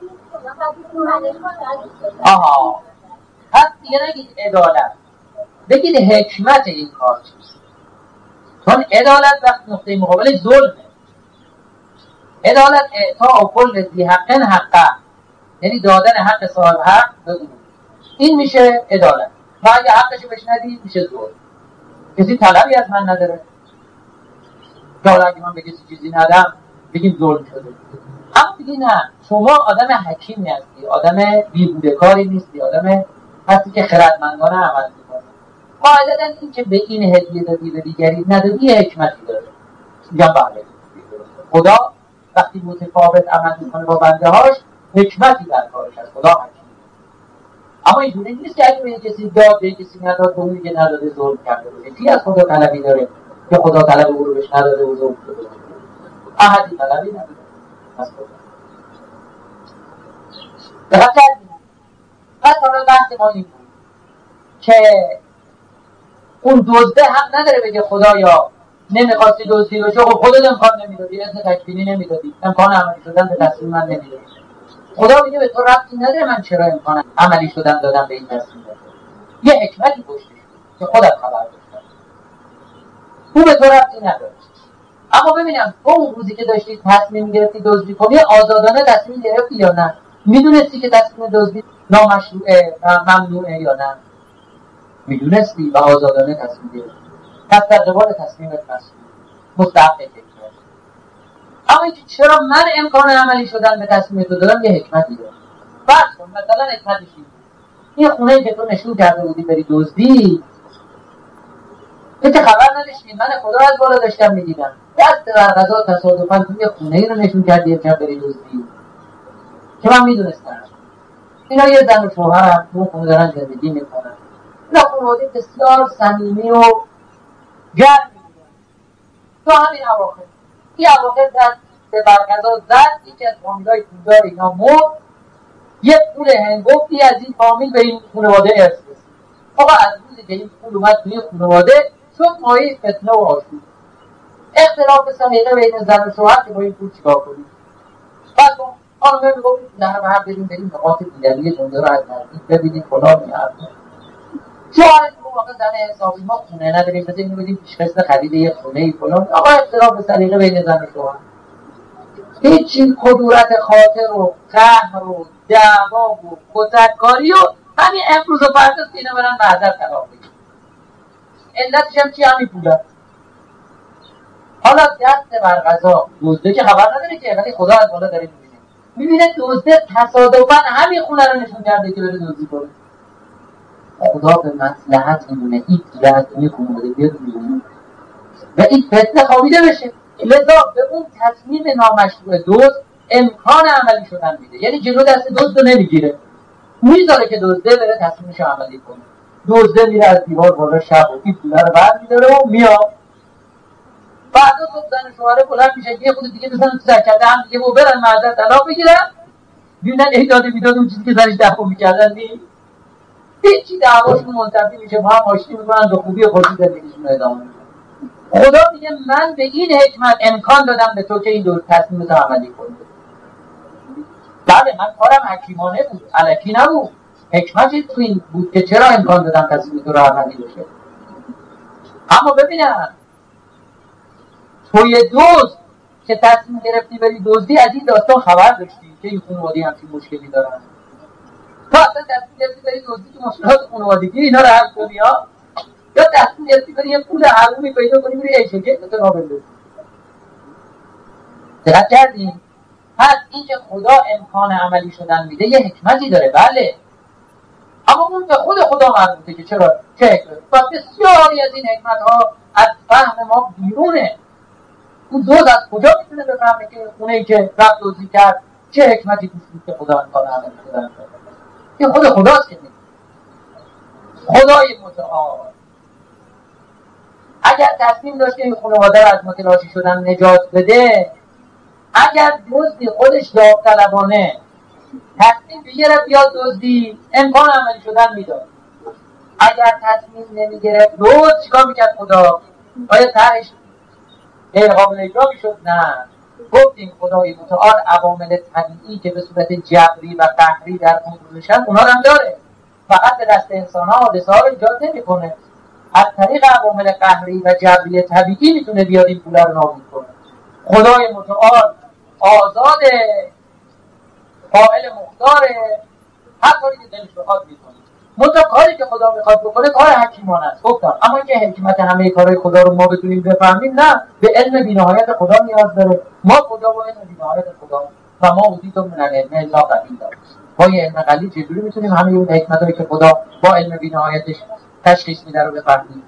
آها، پس دیگه نگید عدالت، بگید حکمت این کار چیست. چون عدالت وقت نقطه مقابل ظلمه. عدالت اعطاء کل ذی حق حقه، یعنی دادن حق صاحب حق به اون، این میشه عدالت. و اگه حقش بهش ندید میشه ظلم. کسی طلبی از من نداره که حالا اگه من به کسی چیزی ندم بگیم ظلم شده. اما دیگه نه، شما آدم حکیمی هستی، آدم بیهوده کاری نیستی، آدم هستی که خردمندانه عمل میکنی. قاعدتا این که به این هدیه دادی به دیگری ندادی حکمتی داره. میگم بله، خدا وقتی متفاوت عمل میکنه با بنده هاش حکمتی در کارش هست. خدا حکیم. اما اینجوری نیست که اگه به کسی داد به کسی نداد به اونی که نداده ظلم کرده باشه. کی از خدا طلبی داره که خدا طلب او رو بهش نداده و ظلم کرده باشه؟ احدی طلبی نداره از خدا. پس حالا بحث ما این بود که اون دزده حق نداره بگه خدایا نمیخواستی دزدی بشه، خب خودت امکان نمیدادی، اذن تکفیری نمیدادی، امکان عملی شدن به تصمیم من نمیدادی. خدا میگه به تو ربطی نداره من چرا امکان عملی شدن دادم به این تصمیم دادم. یه حکمتی پشتش که خودت خبر داشتم، او به تو ربطی نداره. اما ببینم تو اون روزی که داشتی تصمیم گرفتی دزدی کنی آزادانه تصمیم گرفتی یا نه؟ میدونستی که تصمیم دزدی نامشروعه و ممنوعه یا نه؟ میدونستی و آزادانه تصمیم گرفتی. پس در قبال تصمیمت مستحق فکر. اما اینکه چرا من امکان عملی شدن به تصمیم تو دارم یه حکمتی داره. فرض کن مثلا حکمتش این خونه که تو نشون کرده بودی بری دزدی، تو که خبر نداشتی، من خدا از بالا داشتم میدیدم، دست در قضا تصادفاً تو یه خونه ای رو نشون کردی که بری دزدی که من میدونستم اینا یه زن و شوهر تو خونه دارن زندگی میکنن، اینا خانواده بسیار صمیمی و گرم میدونن. تو همین اواخر این اواخر دست به برقضا زد، یکی از فامیلای پولدار اینا مرد، یه پول هنگفتی از این فامیل به این خانواده ارث رسید. آقا از روزی که این پول اومد توی خانواده شد مایه فتنه و آشوب، اختلاف سلیقه بین زن و شوهر که با این پول چیکار کنیم. بعد خانم میگفت در هر بریم نقاط دیگری جنده رو از نزدیک ببینیم فلان میاد. شوهر میگفت واقعا زن حسابی ما خونه نداریم، مثلا اینو بدیم پیش‌قسط خرید یه خونه فلان. آقا اختلاف سلیقه بین زن و شوهر، هیچی کدورت خاطر و قهر و دعوا و کتککاری و همین امروز و فردا اینا برن معذر طلاق بگیرن. علتش هم چی؟ همین پوله. حالا دست بر قضا دزده که خبر نداره که، ولی خدا از بالا داره میبینه دزده تصادفاً همین خونه رو نشون کرده که بره دزدی کنه. خدا به مصلحت میدونه این پوله از این خونه بده بیاد میدونه و این فتنه خوابیده بشه، لذا به اون تصمیم نامشروع دزد امکان عملی شدن میده. یعنی جلو دست دزد رو نمیگیره، میذاره که دزده بره تصمیمش عملی کنه. دزده میره از دیوار بالا شب و این پوله رو برمی‌داره و میاد. بعدا صبح زن شوهره بلند میشه یه خود دیگه بزنن تو سرکله هم دیگه و برن معذر طلاق بگیرن، ببینن ایداد میداد اون چیزی که زنش دعوا میکردن نیست، هیچی دعواشون منتفی میشه، با هم آشتی میکنن، به خوبی خودی زندگیشون ادامه میدن. خدا میگه من به این حکمت امکان دادم به تو که این دو تصمیم رو عملی کنی. بله من کارم حکیمانه بود، الکی نبود، حکمتی تو این بود که چرا امکان دادم تصمیم تو رو عملی بشه. اما ببینم توی دوست که تصمیم گرفتی بری دزدی، از این داستان خبر داشتی که این خانواده همچین مشکلی دارن؟ تا اصلا تصمیم گرفتی بری دزدی که مشکلات خانوادگی اینا رو حل کنی ها؟ یا تصمیم گرفتی بری یه پول حرومی پیدا کنی بری ایشوکت مثل نابل بزنی؟ دقت کردین؟ پس این که خدا امکان عملی شدن میده یه حکمتی داره، بله، اما اون به خود خدا مربوطه که چرا چه حکمت. و بسیاری از این حکمت ها از فهم ما بیرونه. اون دوز از کجا میتونه بفهمه که اونهی که رفت دزدی کرد چه حکمتی توش بود که خدا امکان عملی شدن داره؟ این خود خداست که میگه. خدای متعال اگر تصمیم داشت که این خانواده رو از متلاشی شدن نجات بده، اگر دزدی خودش داوطلبانه تصمیم بگیره بیاد دزدی، امکان عملی شدن میداد. اگر تصمیم نمیگرفت دزد، چیکار میکرد خدا؟ آیا طرحش غیر قابل اجرا میشد؟ نه. گفتیم خدای متعال عوامل طبیعی که به صورت جبری و قهری در کنترلشن اونا هم داره، فقط به دست انسان ها حادثه ها رو ایجاد نمیکنه. از طریق عوامل قهری و جبری طبیعی میتونه بیاد این پول رو نابود کنه. خدای متعال آزاده، قائل مختاره، هر کاری که دلش بخواد میکنه. منتها کاری که خدا میخواد بکنه کار حکیمانه است. گفتم اما اینکه حکمت همه کارهای خدا رو ما بتونیم بفهمیم، نه، به علم بی‌نهایت خدا نیاز داره. ما خدا با علم بی‌نهایت خدا و ما اوتیتم من العلم الا قلیلا، با یه علم قلیل چجوری میتونیم همه اون حکمتایی که خدا با علم بی‌نهایتش تشخیص میده رو بفهمیم؟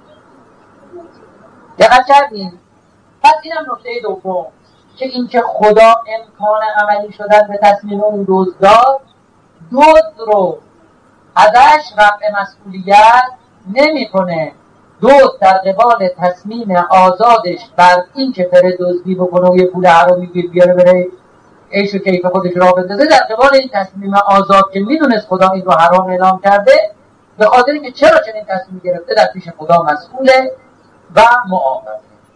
دقت کردین؟ پس اینم نکته دوم که اینکه خدا امکان عملی شدن به تصمیم اون دزد داد، دزد رو ازش رفع مسئولیت نمیکنه. دزد در قبال تصمیم آزادش بر این که بره دزدی بکنه و یه پول حرامی بیاره بره عیش و کیف خودش را بندازه، در قبال این تصمیم آزاد که میدونست خدا این رو حرام اعلام کرده، به خاطر اینکه چرا چنین تصمیم گرفته در پیش خدا مسئوله و معاقبه.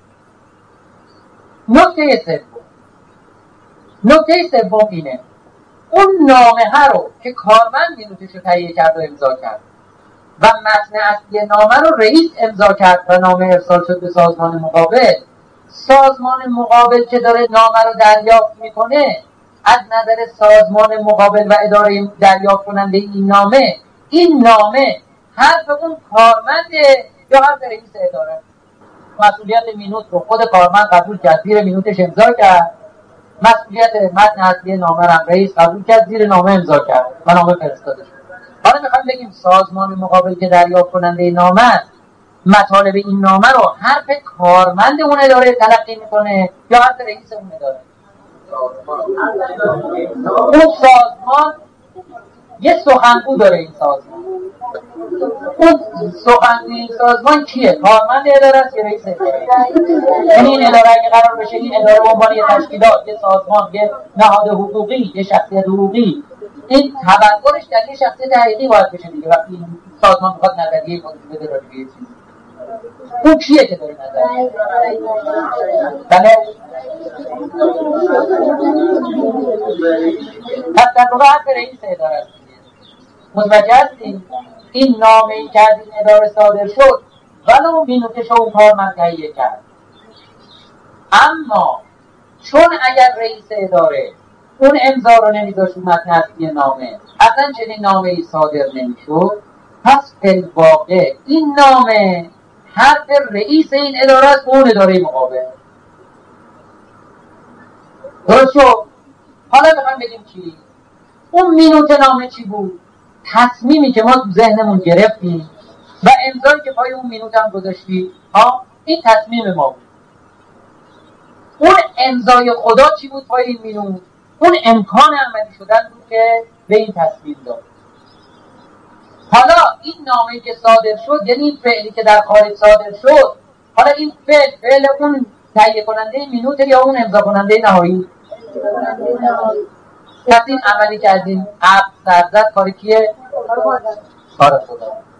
نکته سوم اینه، اون نامه رو که کارمند مینوتش رو تهیه کرد و امضا کرد و متن اصلی نامه رو رئیس امضا کرد و نامه ارسال شد به سازمان مقابل. سازمان مقابل که داره نامه رو دریافت میکنه، از نظر سازمان مقابل و اداره دریافت کننده این نامه حرف اون کارمنده یا حرف رئیس اداره؟ مسئولیت مینوت رو خود کارمند قبول کرد، زیر مینوتش امضا کرد. مسئولیت متن اصلی نامه رو رئیس قبول کرد، زیر نامه امضا کرد و نامه فرستاده شد. حالا میخوایم بگیم سازمان مقابل که دریافت کننده نامه است، مطالب این نامه رو حرف کارمند اون اداره تلقی میکنه یا حرف رئیس اون اداره؟ اون سازمان یه سخنگو داره. این سازمان، اون سخنگوی این سازمان کیه؟ کارمند اداره است یا رئیس اداره؟ یعنی این اداره اگه قرار بشه این اداره به عنوان یه تشکیلات، یه سازمان، یه نهاد حقوقی، یه شخصیت حقوقی، این تبلورش در یه شخصیت حقیقی باید بشه دیگه. وقتی این سازمان میخواد نظریه خودش بده راجع به یه چیزی، اون کیه که داره نظریه؟ بله، پس در واقع حرف رئیس اداره است. متوجه هستیم؟ این نامه‌ای که از این اداره صادر شد ولو مینوتش رو اون کارمند تهیه کرد، اما چون اگر رئیس اداره اون امضا رو نمیذاشت متن اصلی نامه، اصلا چنین نامه‌ای صادر نمیشد. پس فی‌الواقع این نامه حرف رئیس این اداره است، اون اداره مقابل. درست شد؟ حالا بخوام بگیم چی؟ اون مینوت نامه چی بود؟ تصمیمی که ما تو ذهنمون گرفتیم و امضایی که پای اون مینوت هم گذاشتیم، این تصمیم ما بود. اون امضای خدا چی بود پای این مینوت؟ اون امکان عملی شدن بود که به این تصمیم داد. حالا این نامه‌ای که صادر شد، یعنی این فعلی که در خارج صادر شد، حالا این فعل اون تهیه کننده مینوت یا اون امضا کننده نهایی؟ پس این عملی که از این عقد سر زد کار کیه؟ کار خدا.